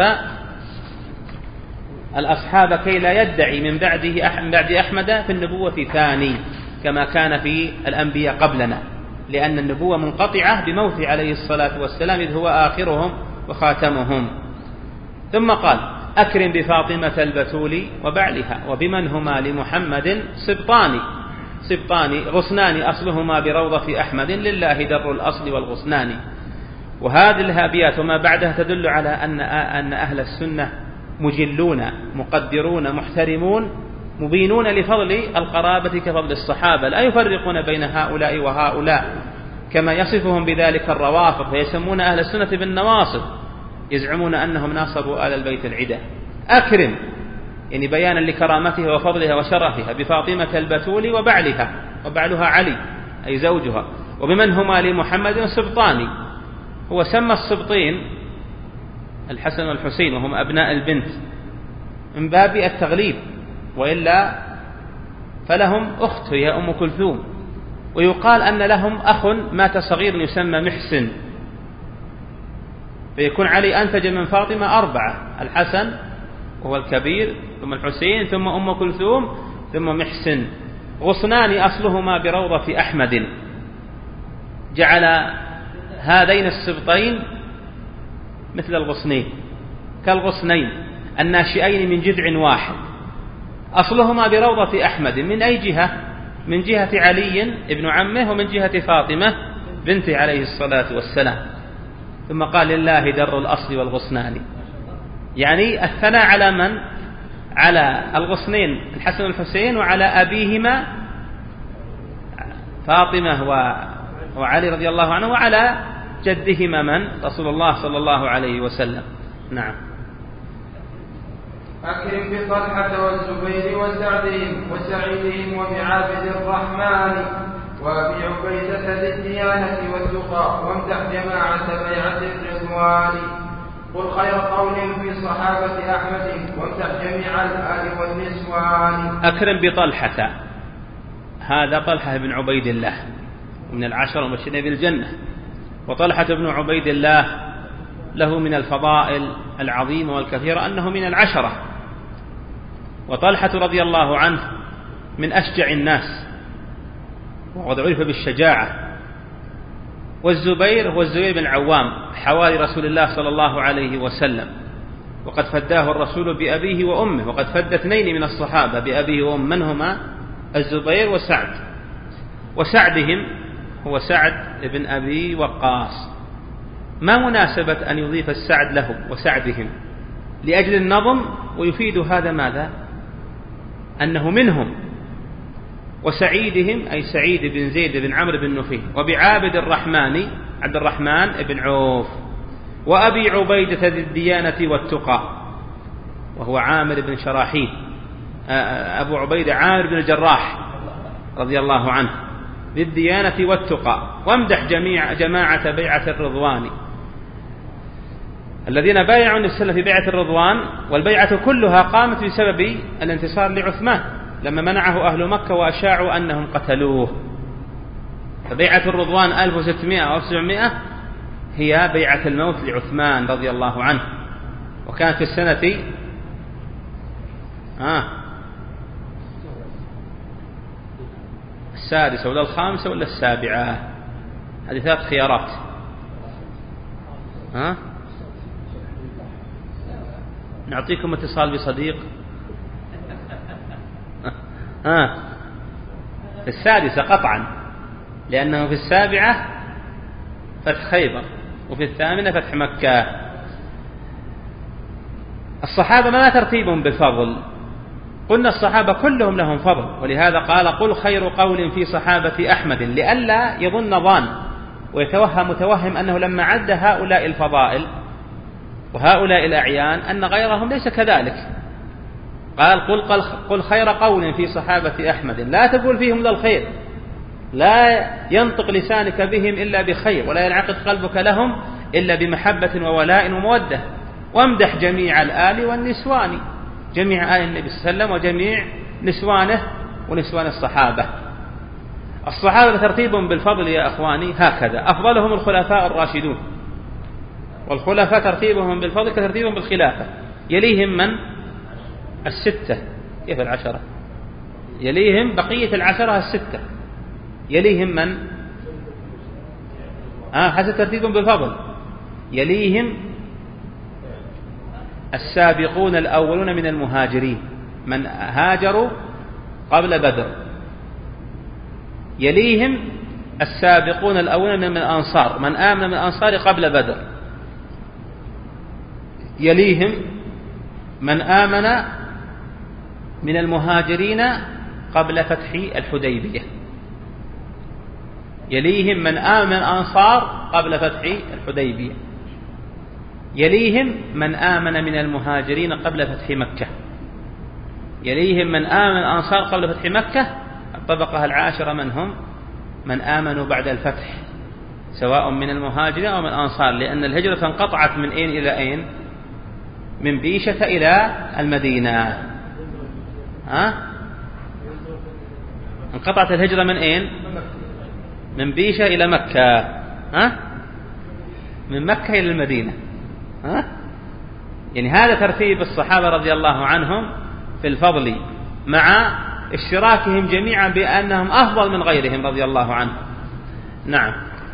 الأصحاب كي لا يدعي من بعد أحمد في النبوة ثاني كما كان في الأنبياء قبلنا، لأن النبوة منقطعة بموته عليه الصلاة والسلام إذ هو آخرهم وخاتمهم. ثم قال: أكرم بفاطمة البتول وبعلها وبمن هما لمحمد سبطان غصنان أصلهما بروضة أحمد لله در الأصل والغصنان. وهذه الهابيات وما بعدها تدل على أن أهل السنة مجلون مقدرون محترمون مبينون لفضل القرابة كفضل الصحابة، لا يفرقون بين هؤلاء وهؤلاء كما يصفهم بذلك الروافض، فيسمون أهل السنة بالنواصب، يزعمون أنهم ناصبوا آل البيت العدة. أكرم يعني بيانا لكرامتها وفضلها وشرفها بفاطمة البتول وبعلها علي أي زوجها، وبمن هما لمحمد سبطان. هو سمى السبطين الحسن والحسين وهم أبناء البنت من باب التغليب، وإلا فلهم أخت هي أم كلثوم، ويقال أن لهم أخ مات صغير يسمى محسن، فيكون علي أنتج من فاطمة 4: الحسن وهو الكبير، ثم الحسين، ثم أم كلثوم، ثم محسن. غصنان أصلهما بروضة أحمد. جعل هذين السبطين مثل الغصنين كالغصنين الناشئين من جذع واحد، أصلهما بروضة أحمد. من أي جهة؟ من جهة علي ابن عمه ومن جهة فاطمة بنته عليه الصلاة والسلام. ثم قال: لله در الأصل والغصنان، يعني الثناء على من؟ على الغصنين الحسن والحسين، وعلى أبيهما فاطمة وعلي رضي الله عنه، وعلى جدهما من؟ رسول الله صلى الله عليه وسلم. نعم. أكرم بطلحة والزبير وسعيدهم وبعابد الرحمن وأبي عبيدة ذي الديانة والتقى وامدح جماعة بيعة الرضوان. قل خير قول في صحابة أحمد وامدح جميع الآل والنسوان. أكرم بطلحة، هذا طلحة بن عبيد الله من العشر المبشرين بالجنة، وطلحة بن عبيد الله له من الفضائل العظيمة والكثيرة أنه من العشرة. وطلحة رضي الله عنه من أشجع الناس وقد عرف بالشجاعة. والزبير هو الزبير بن العوام حواري رسول الله صلى الله عليه وسلم، وقد فداه الرسول بأبيه وأمه، وقد فد 2 من الصحابة بأبيه وأمه، من هما؟ الزبير وسعد. وسعدهم هو سعد بن أبي وقاص. ما مناسبة أن يضيف السعد له وسعدهم؟ لأجل النظم، ويفيد هذا ماذا؟ أنه منهم. وسعيدهم أي سعيد بن زيد بن عمرو بن نفيل. وبعابد الرحمن عبد الرحمن بن عوف. وأبي عبيدة ذي الديانة والتقى وهو عامر بن شراحيل. أبو عبيدة عامر بن الجراح رضي الله عنه ذي الديانة والتقى. وامدح جماعة بيعة الرضوان الذين بايعوا النبي صلى الله عليه وسلم في بيعة الرضوان. والبيعة كلها قامت بسبب الانتصار لعثمان لما منعه أهل مكة وأشاعوا أنهم قتلوه. فبيعة الرضوان 1600 أو 700 هي بيعة الموت لعثمان رضي الله عنه، وكانت في السنة السادسة ولا الخامسة ولا السابعة؟ هذه 3 خيارات. ها؟ نعطيكم اتصال بصديق. السادسة قطعا، لأنه في السابعة فتح خيبر وفي الثامنة فتح مكة. الصحابة ما ترتيبهم بالفضل، قلنا الصحابة كلهم لهم فضل، ولهذا قال قل خير قول في صحابة أحمد، لئلا يظن ظان ويتوهم متوهم أنه لما عد هؤلاء الفضائل وهؤلاء الأعيان أن غيرهم ليس كذلك. قال قل خير قول في صحابة أحمد، لا تقول فيهم ذا الخير، لا ينطق لسانك بهم إلا بخير، ولا ينعقد قلبك لهم إلا بمحبة وولاء ومودة، وامدح جميع الآل والنسوان، جميع آل النبي صلى الله عليه وسلم وجميع نسوانه ونسوان الصحابة. الصحابة ترتيبهم بالفضل يا أخواني هكذا: أفضلهم الخلفاء الراشدون، والخلفاء ترتيبهم بالفضل كترتيبهم بالخلافة. يليهم من؟ 6. كيف 10؟ يليهم بقية 10 6. يليهم من؟ حسب ترتيبهم بالفضل. يليهم السابقون الأولون من المهاجرين من هاجروا قبل بدر. يليهم السابقون الأولون من الأنصار من آمن من الأنصار قبل بدر. يليهم من آمن من المهاجرين قبل فتح الحديبية. يليهم من آمن الأنصار قبل فتح الحديبية. يليهم من آمن من المهاجرين قبل فتح مكة. يليهم من آمن الأنصار قبل فتح مكة. الطبقة 10 من هم؟ من آمنوا بعد الفتح، سواء من المهاجرين أو من الأنصار، لأن الهجرة انقطعت من أين إلى أين؟ من بيشة إلى المدينة. انقطعت الهجرة من أين؟ من بيشة إلى مكة. من مكة إلى المدينة. يعني هذا ترتيب الصحابة رضي الله عنهم في الفضل، مع اشتراكهم جميعا بأنهم أفضل من غيرهم رضي الله عنهم. نعم.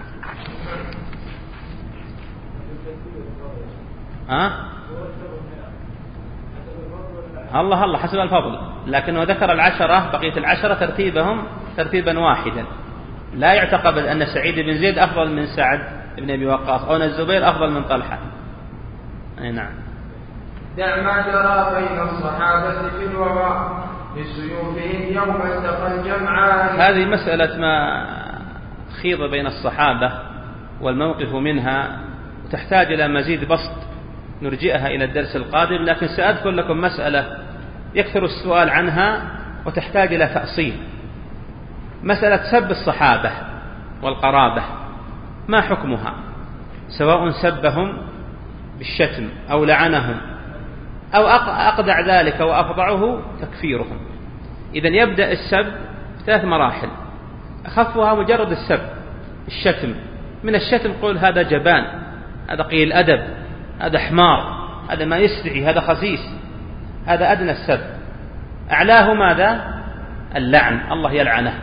الله حسب الفضل، لكنه ذكر 10 بقية 10 ترتيبهم ترتيبا واحدا. لا يعتقد أن سعيد بن زيد أفضل من سعد بن أبي وقاص أو أن الزبير أفضل من طلحة. أي نعم. دع ما جرى بين الصحابة في الوغى بسيوفهم يوم التقى الجمعان. هذه مسألة ما خيض بين الصحابة والموقف منها تحتاج إلى مزيد بسط، نرجئها إلى الدرس القادم، لكن سأذكر لكم مسألة يكثر السؤال عنها وتحتاج إلى تأصيل. مسألة سب الصحابة والقرابة، ما حكمها؟ سواء سبهم بالشتم أو لعنهم أو أقدع ذلك وأفضعه تكفيرهم. إذن يبدأ السب 3 مراحل، أخفها مجرد السب، الشتم. من الشتم قول هذا جبان، هذا قليل أدب، هذا حمار، هذا ما يستحي، هذا خسيس، هذا أدنى السب. أعلاه ماذا؟ اللعن، الله يلعنه.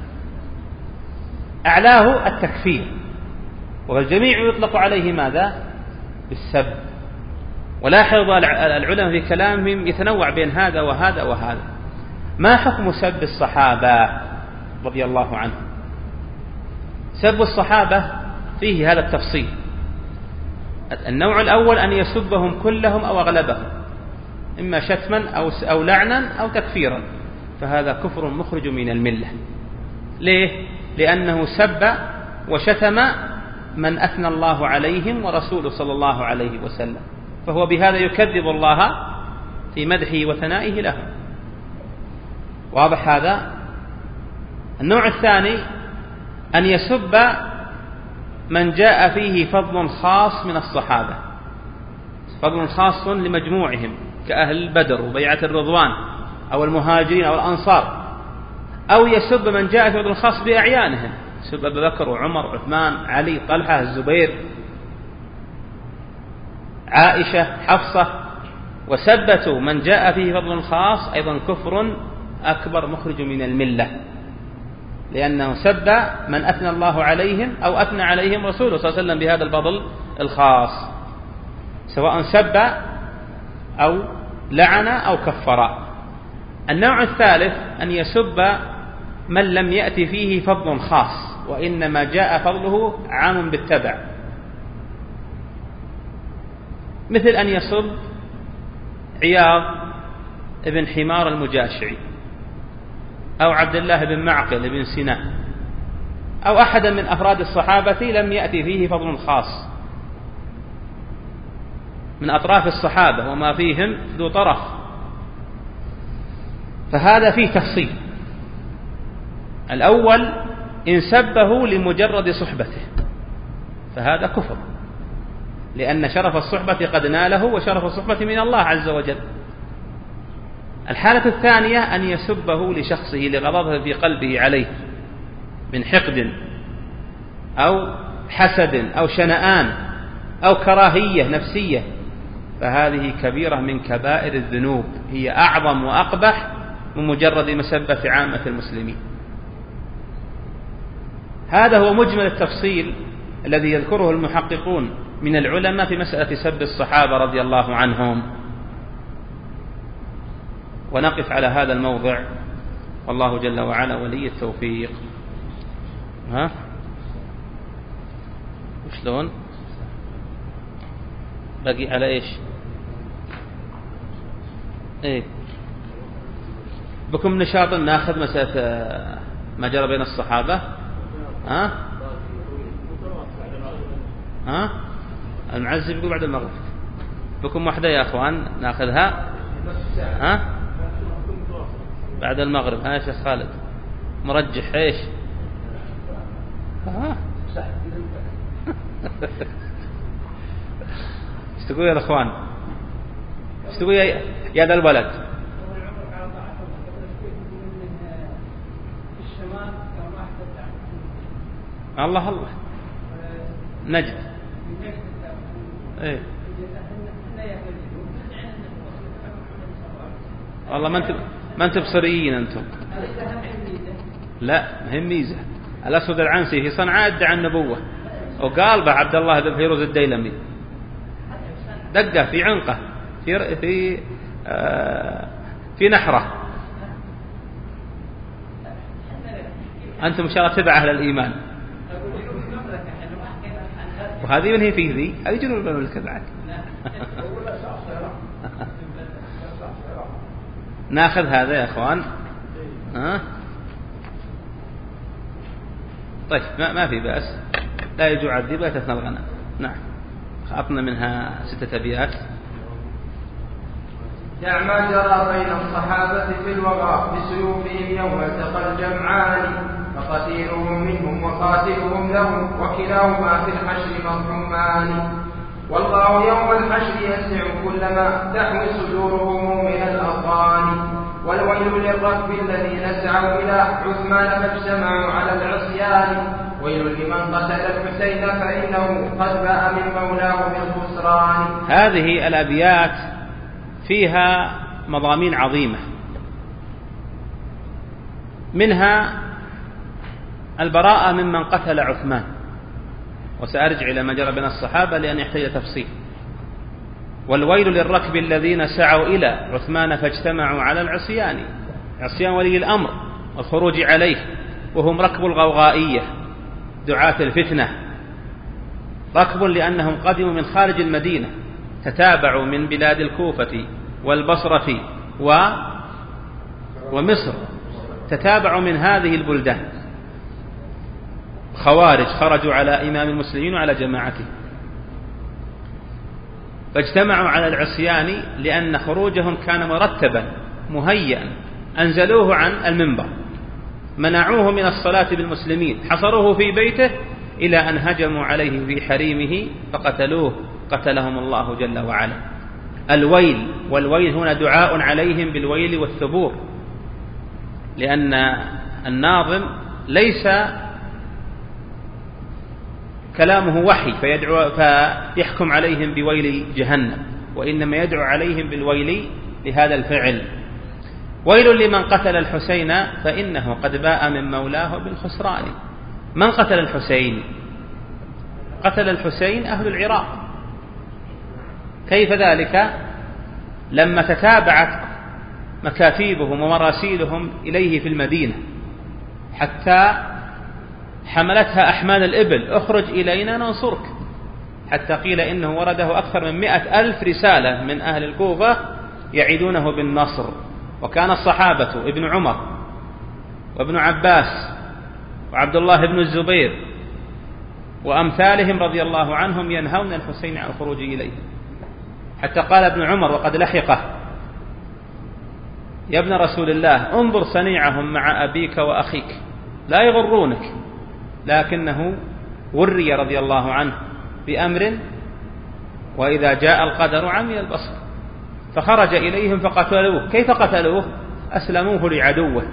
أعلاه التكفير، والجميع يطلق عليه ماذا؟ بالسب. ولاحظ العلماء في كلامهم يتنوع بين هذا وهذا وهذا. ما حكم سب الصحابة رضي الله عنهم؟ سب الصحابة فيه هذا التفصيل. النوع الأول أن يسبهم كلهم أو أغلبهم، إما شتما أو لعنا أو تكفيرا، فهذا كفر مخرج من الملة. ليه؟ لأنه سب وشتم من أثنى الله عليهم ورسوله صلى الله عليه وسلم، فهو بهذا يكذب الله في مدحه وثنائه لهم. واضح هذا؟ النوع الثاني أن يسب من جاء فيه فضل خاص من الصحابة، فضل خاص لمجموعهم كأهل بدر وبيعة الرضوان أو المهاجرين أو الأنصار، أو يسب من جاء في فضل خاص بأعيانهم، يسب أبو بكر وعمر وعثمان علي طلحة الزبير عائشة حفصة، وسبته من جاء فيه فضل خاص أيضا كفر أكبر مخرج من الملة. لأنه سب من أثنى الله عليهم أو أثنى عليهم رسوله صلى الله عليه وسلم بهذا الفضل الخاص، سواء سب أو لعن أو كفر. النوع الثالث أن يسب من لم يأتي فيه فضل خاص، وإنما جاء فضله عام بالتبع، مثل أن يسب عياض ابن حمار المجاشعي أو عبد الله بن معقل بن سنان أو أحدا من أفراد الصحابة لم يأتي فيه فضل خاص من أطراف الصحابة وما فيهم ذو طرف، فهذا فيه تفصيل. الأول إن سبه لمجرد صحبته فهذا كفر، لأن شرف الصحبة قد ناله، وشرف الصحبة من الله عز وجل. الحالة الثانية أن يسبه لشخصه لغضبه في قلبه عليه من حقد أو حسد أو شنآن أو كراهية نفسية، فهذه كبيرة من كبائر الذنوب، هي أعظم وأقبح من مجرد مسبة عامة المسلمين. هذا هو مجمل التفصيل الذي يذكره المحققون من العلماء في مسألة سب الصحابة رضي الله عنهم. ونقف على هذا الموضع، والله جل وعلا ولي التوفيق. وشلون باقي على ايش؟ ايه بكم نشاط ناخذ مسألة ما جرى بين الصحابة. المعزب يقول بعد المغرب. بكم واحدة يا اخوان ناخذها بعد المغرب. يا شيخ خالد مرجح ايش؟ ايش تقول يا الاخوان؟ ايش تقول يا ذا الولد؟ الله الله نجد. ايه والله ما انتم بصريين انتم. لا ما هي ميزه. الاسود العنسي في صنعاء ادعى النبوه وقال به عبد الله بن فيروز الديلمي دقه في عنقه في نحره. انتم ان شاء الله تبع اهل الايمان، وهذه من هي فيه ذي هذه جنوب المملكه بعد. ناخذ هذا يا اخوان. طيب ما في بأس، لا يجوع الذئب لا تثنى الغنم. نعم خاطنا منها 6 أبيات. دع ما جرى بين الصحابة في الوغى بسيوفهم يوم التقى الجمعان، فقتيلهم منهم وقاتلهم لهم وكلاهما في الحشر مضحومان. والله يوم الحشر يسع كل ما تحوي صدورهم من الأوطان. والويل للركب الذين سعوا إلى عثمان فاجتمعوا على العصيان. ويل لمن قتل الحسين فإنه قد باء من مولاه بالخسران. هذه الأبيات فيها مضامين عظيمة، منها البراءة ممن قتل عثمان، وسأرجع إلى ما جرى بين الصحابة لأن يحتاج تفصيل. والويل للركب الذين سعوا إلى عثمان فاجتمعوا على العصيان، عصيان ولي الأمر والخروج عليه، وهم ركب الغوغائية دعاة الفتنة، ركب لأنهم قدموا من خارج المدينة، تتابعوا من بلاد الكوفة والبصرة ومصر، تتابعوا من هذه البلدان، خوارج خرجوا على إمام المسلمين وعلى جماعته، فاجتمعوا على العصيان لأن خروجهم كان مرتبا مهيئا، أنزلوه عن المنبر، منعوه من الصلاة بالمسلمين، حصروه في بيته إلى أن هجموا عليه في حريمه فقتلوه، قتلهم الله جل وعلا. الويل، والويل هنا دعاء عليهم بالويل والثبور، لأن الناظم ليس كلامه وحي فيحكم عليهم بويل جهنم، وإنما يدعو عليهم بالويل لهذا الفعل. ويل لمن قتل الحسين فإنه قد باء من مولاه بالخسران. من قتل الحسين؟ قتل الحسين أهل العراق. كيف ذلك؟ لما تتابعت مكاتيبهم ومراسيلهم إليه في المدينة حتى حملتها أحمال الإبل: اخرج إلينا ننصرك، حتى قيل إنه ورده أكثر من 100,000 رسالة من أهل الكوفة يعيدونه بالنصر. وكان الصحابة ابن عمر وابن عباس وعبد الله بن الزبير وأمثالهم رضي الله عنهم ينهون الحسين عن الخروج إليه، حتى قال ابن عمر وقد لحقه: يا ابن رسول الله، انظر صنيعهم مع أبيك وأخيك لا يغرونك. لكنه وري رضي الله عنه بأمر وإذا جاء القدر عمي البصر، فخرج إليهم فقتلوه. كيف قتلوه؟ أسلموه لعدوه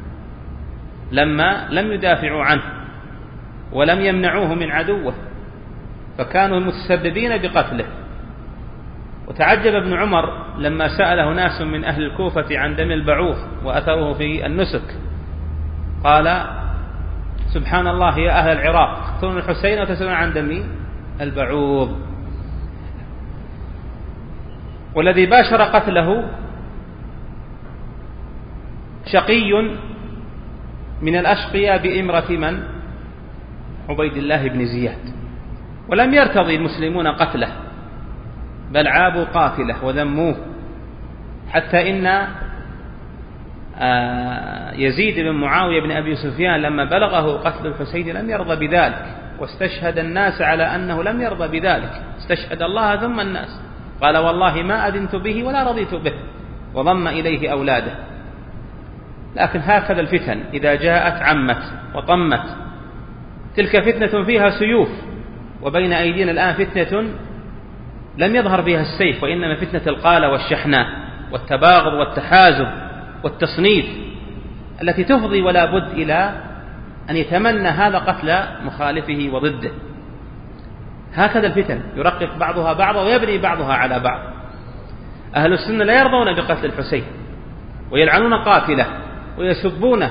لما لم يدافعوا عنه ولم يمنعوه من عدوه، فكانوا متسببين بقتله. وتعجب ابن عمر لما سأله ناس من أهل الكوفة عن دم البعوض وأثره في النسك، قال: سبحان الله يا أهل العراق، تقتلون الحسين وتسألون عن دم البعوض. والذي باشر قتله شقي من الأشقياء بإمرة من؟ عبيد الله بن زياد. ولم يرتضي المسلمون قتله، بل عابوا قاتله وذموه، حتى إن يزيد بن معاوية بن أبي سفيان لما بلغه قتل الحسين لم يرضى بذلك، واستشهد الناس على أنه لم يرضى بذلك، استشهد الله ثم الناس. قال: والله ما أذنت به ولا رضيت به، وضم إليه أولاده. لكن هكذا الفتن إذا جاءت عمت وطمت. تلك فتنة فيها سيوف، وبين أيدينا الآن فتنة لم يظهر فيها السيف، وإنما فتنة القالة والشحناء والتباغض والتحازب والتصنيف، التي تفضي ولا بد إلى أن يتمنى هذا قتل مخالفه وضده. هكذا الفتن يرقق بعضها بعضا ويبني بعضها على بعض. أهل السنة لا يرضون بقتل الحسين، ويلعنون قاتله ويسبونه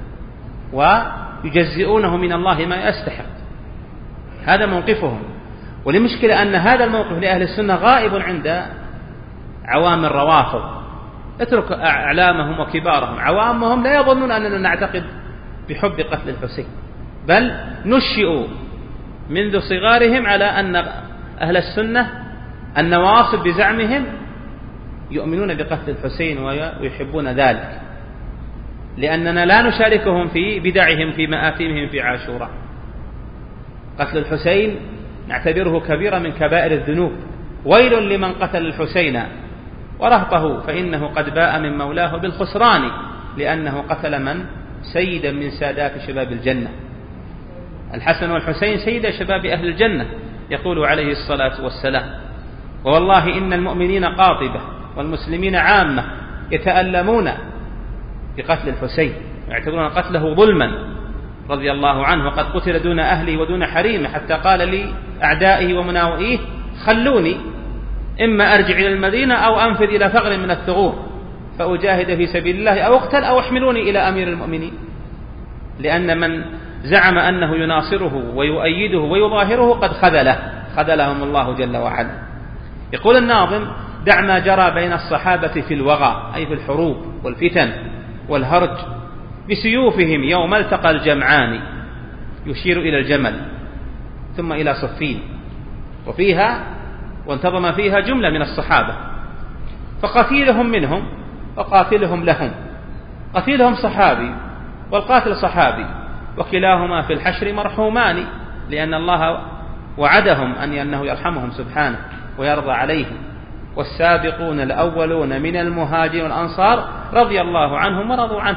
ويجزئونه من الله ما يستحق. هذا موقفهم. والمشكلة أن هذا الموقف لأهل السنة غائب عند عوام الروافض. اترك أعلامهم وكبارهم، عوامهم لا يظنون أننا نعتقد بحب قتل الحسين، بل نشئوا منذ صغارهم على أن أهل السنة النواصب بزعمهم يؤمنون بقتل الحسين ويحبون ذلك، لأننا لا نشاركهم في بدعهم في مآثمهم في عاشوراء. قتل الحسين نعتبره كبيرة من كبائر الذنوب. ويل لمن قتل الحسين ورهطه فإنه قد باء من مولاه بالخسران، لأنه قتل من؟ سيدا من سادات شباب الجنة. الحسن والحسين سيد شباب أهل الجنة، يقول عليه الصلاة والسلام: ووالله إن المؤمنين قاطبة والمسلمين عامة يتألمون بقتل الحسين، يعتبرون قتله ظلما رضي الله عنه، وقد قتل دون أهله ودون حريمه، حتى قال لأعدائه ومناوئيه: خلوني، إما أرجع إلى المدينة أو أنفذ إلى ثغر من الثغور فأجاهد في سبيل الله أو أقتل أو احملوني إلى أمير المؤمنين. لأن من زعم أنه يناصره ويؤيده ويظاهره قد خذلهم الله جل وعلا. يقول الناظم: دع ما جرى بين الصحابة في الوغى، أي في الحروب والفتن والهرج، بسيوفهم يوم التقى الجمعان، يشير إلى الجمل ثم إلى صفين، وفيها وانتظم فيها جملة من الصحابة، فقتيلهم منهم وقاتلهم لهم. قتيلهم صحابي والقاتل صحابي، وكلاهما في الحشر مرحومان، لأن الله وعدهم أنه يرحمهم سبحانه ويرضى عليهم. والسابقون الأولون من المهاجرين والأنصار رضي الله عنهم ورضوا عنه،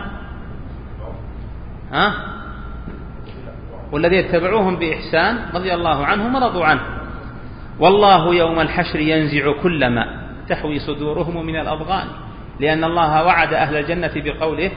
والذين اتبعوهم بإحسان رضي الله عنهم ورضوا عنه. والله يوم الحشر ينزع كل ما تحوي صدورهم من الأضغان، لأن الله وعد أهل الجنة بقوله: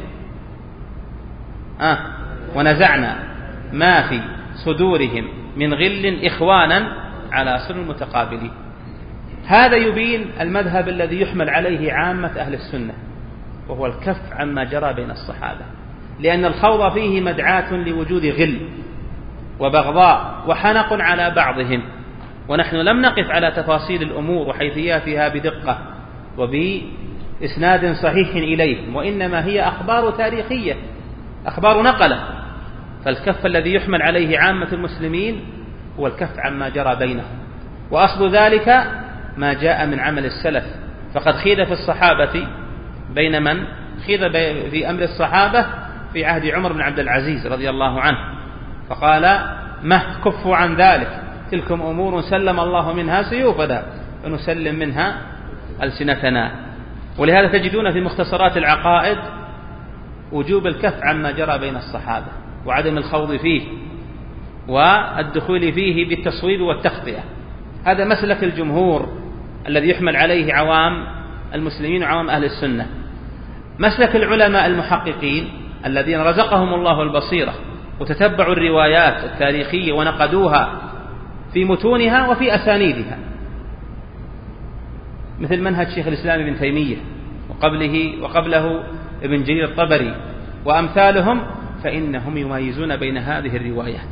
ونزعنا ما في صدورهم من غل إخوانا على سرر متقابلين. هذا يبين المذهب الذي يحمل عليه عامة أهل السنة، وهو الكف عما جرى بين الصحابة، لأن الخوض فيه مدعاة لوجود غل وبغضاء وحنق على بعضهم، ونحن لم نقف على تفاصيل الأمور وحيثياتها بدقة وبإسناد صحيح إليهم، وإنما هي أخبار تاريخية، أخبار نقلة. فالكف الذي يحمل عليه عامة المسلمين هو الكف عما جرى بينهم، وأصل ذلك ما جاء من عمل السلف. فقد خيض في الصحابة بين من خيض في أمر الصحابة في عهد عمر بن عبد العزيز رضي الله عنه، فقال مه كفوا عن ذلك، تلكم أمور سلم الله منها سيوفنا ونسلم منها ألسنتنا. ولهذا تجدون في مختصرات العقائد وجوب الكف عما جرى بين الصحابة وعدم الخوض فيه والدخول فيه بالتصويب والتخطئة. هذا مسلك الجمهور الذي يحمل عليه عوام المسلمين وعوام أهل السنة. مسلك العلماء المحققين الذين رزقهم الله البصيرة وتتبعوا الروايات التاريخية ونقدوها في متونها وفي أسانيدها، مثل منهج شيخ الإسلام ابن تيمية وقبله ابن جرير الطبري وأمثالهم، فإنهم يميزون بين هذه الروايات.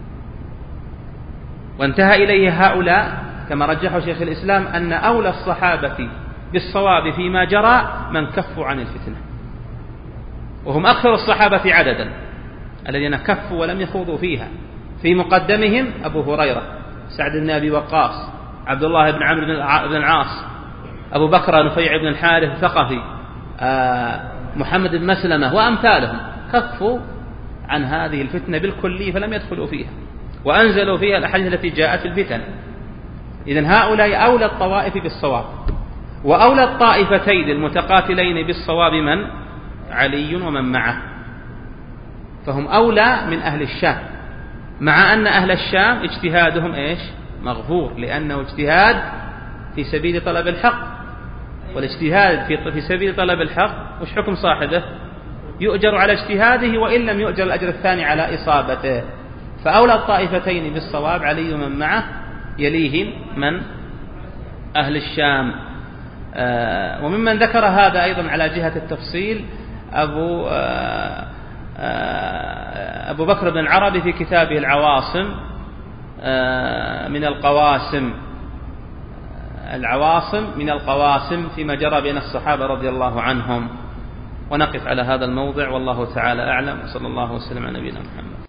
وانتهى إليه هؤلاء كما رجحوا شيخ الإسلام أن أولى الصحابة بالصواب فيما جرى من كفوا عن الفتنة، وهم أكثر الصحابة عددا الذين كفوا ولم يخوضوا فيها. في مقدمهم أبو هريرة، سعد بن أبي وقاص، عبد الله بن عمرو بن العاص، أبو بكر نفيع بن الحارث الثقفي، محمد بن مسلمة وأمثالهم، كفوا عن هذه الفتنة بالكلية فلم يدخلوا فيها، وأنزلوا فيها الأحاديث التي جاءت في الفتن. إذن هؤلاء أولى الطوائف بالصواب، وأولى الطائفتين المتقاتلين بالصواب من؟ علي ومن معه، فهم أولى من أهل الشام، مع أن أهل الشام اجتهادهم إيش؟ مغفور، لأنه اجتهاد في سبيل طلب الحق، والاجتهاد في سبيل طلب الحق وش حكم صاحبه؟ يؤجر على اجتهاده وإن لم يؤجر الأجر الثاني على إصابته. فأولى الطائفتين بالصواب علي ومن معه، يليهم من؟ أهل الشام. وممن ذكر هذا أيضا على جهة التفصيل أبو بكر بن العربي في كتابه العواصم من القواسم فيما جرى بين الصحابة رضي الله عنهم. ونقف على هذا الموضع، والله تعالى أعلم، صلى الله وسلم على نبينا محمد.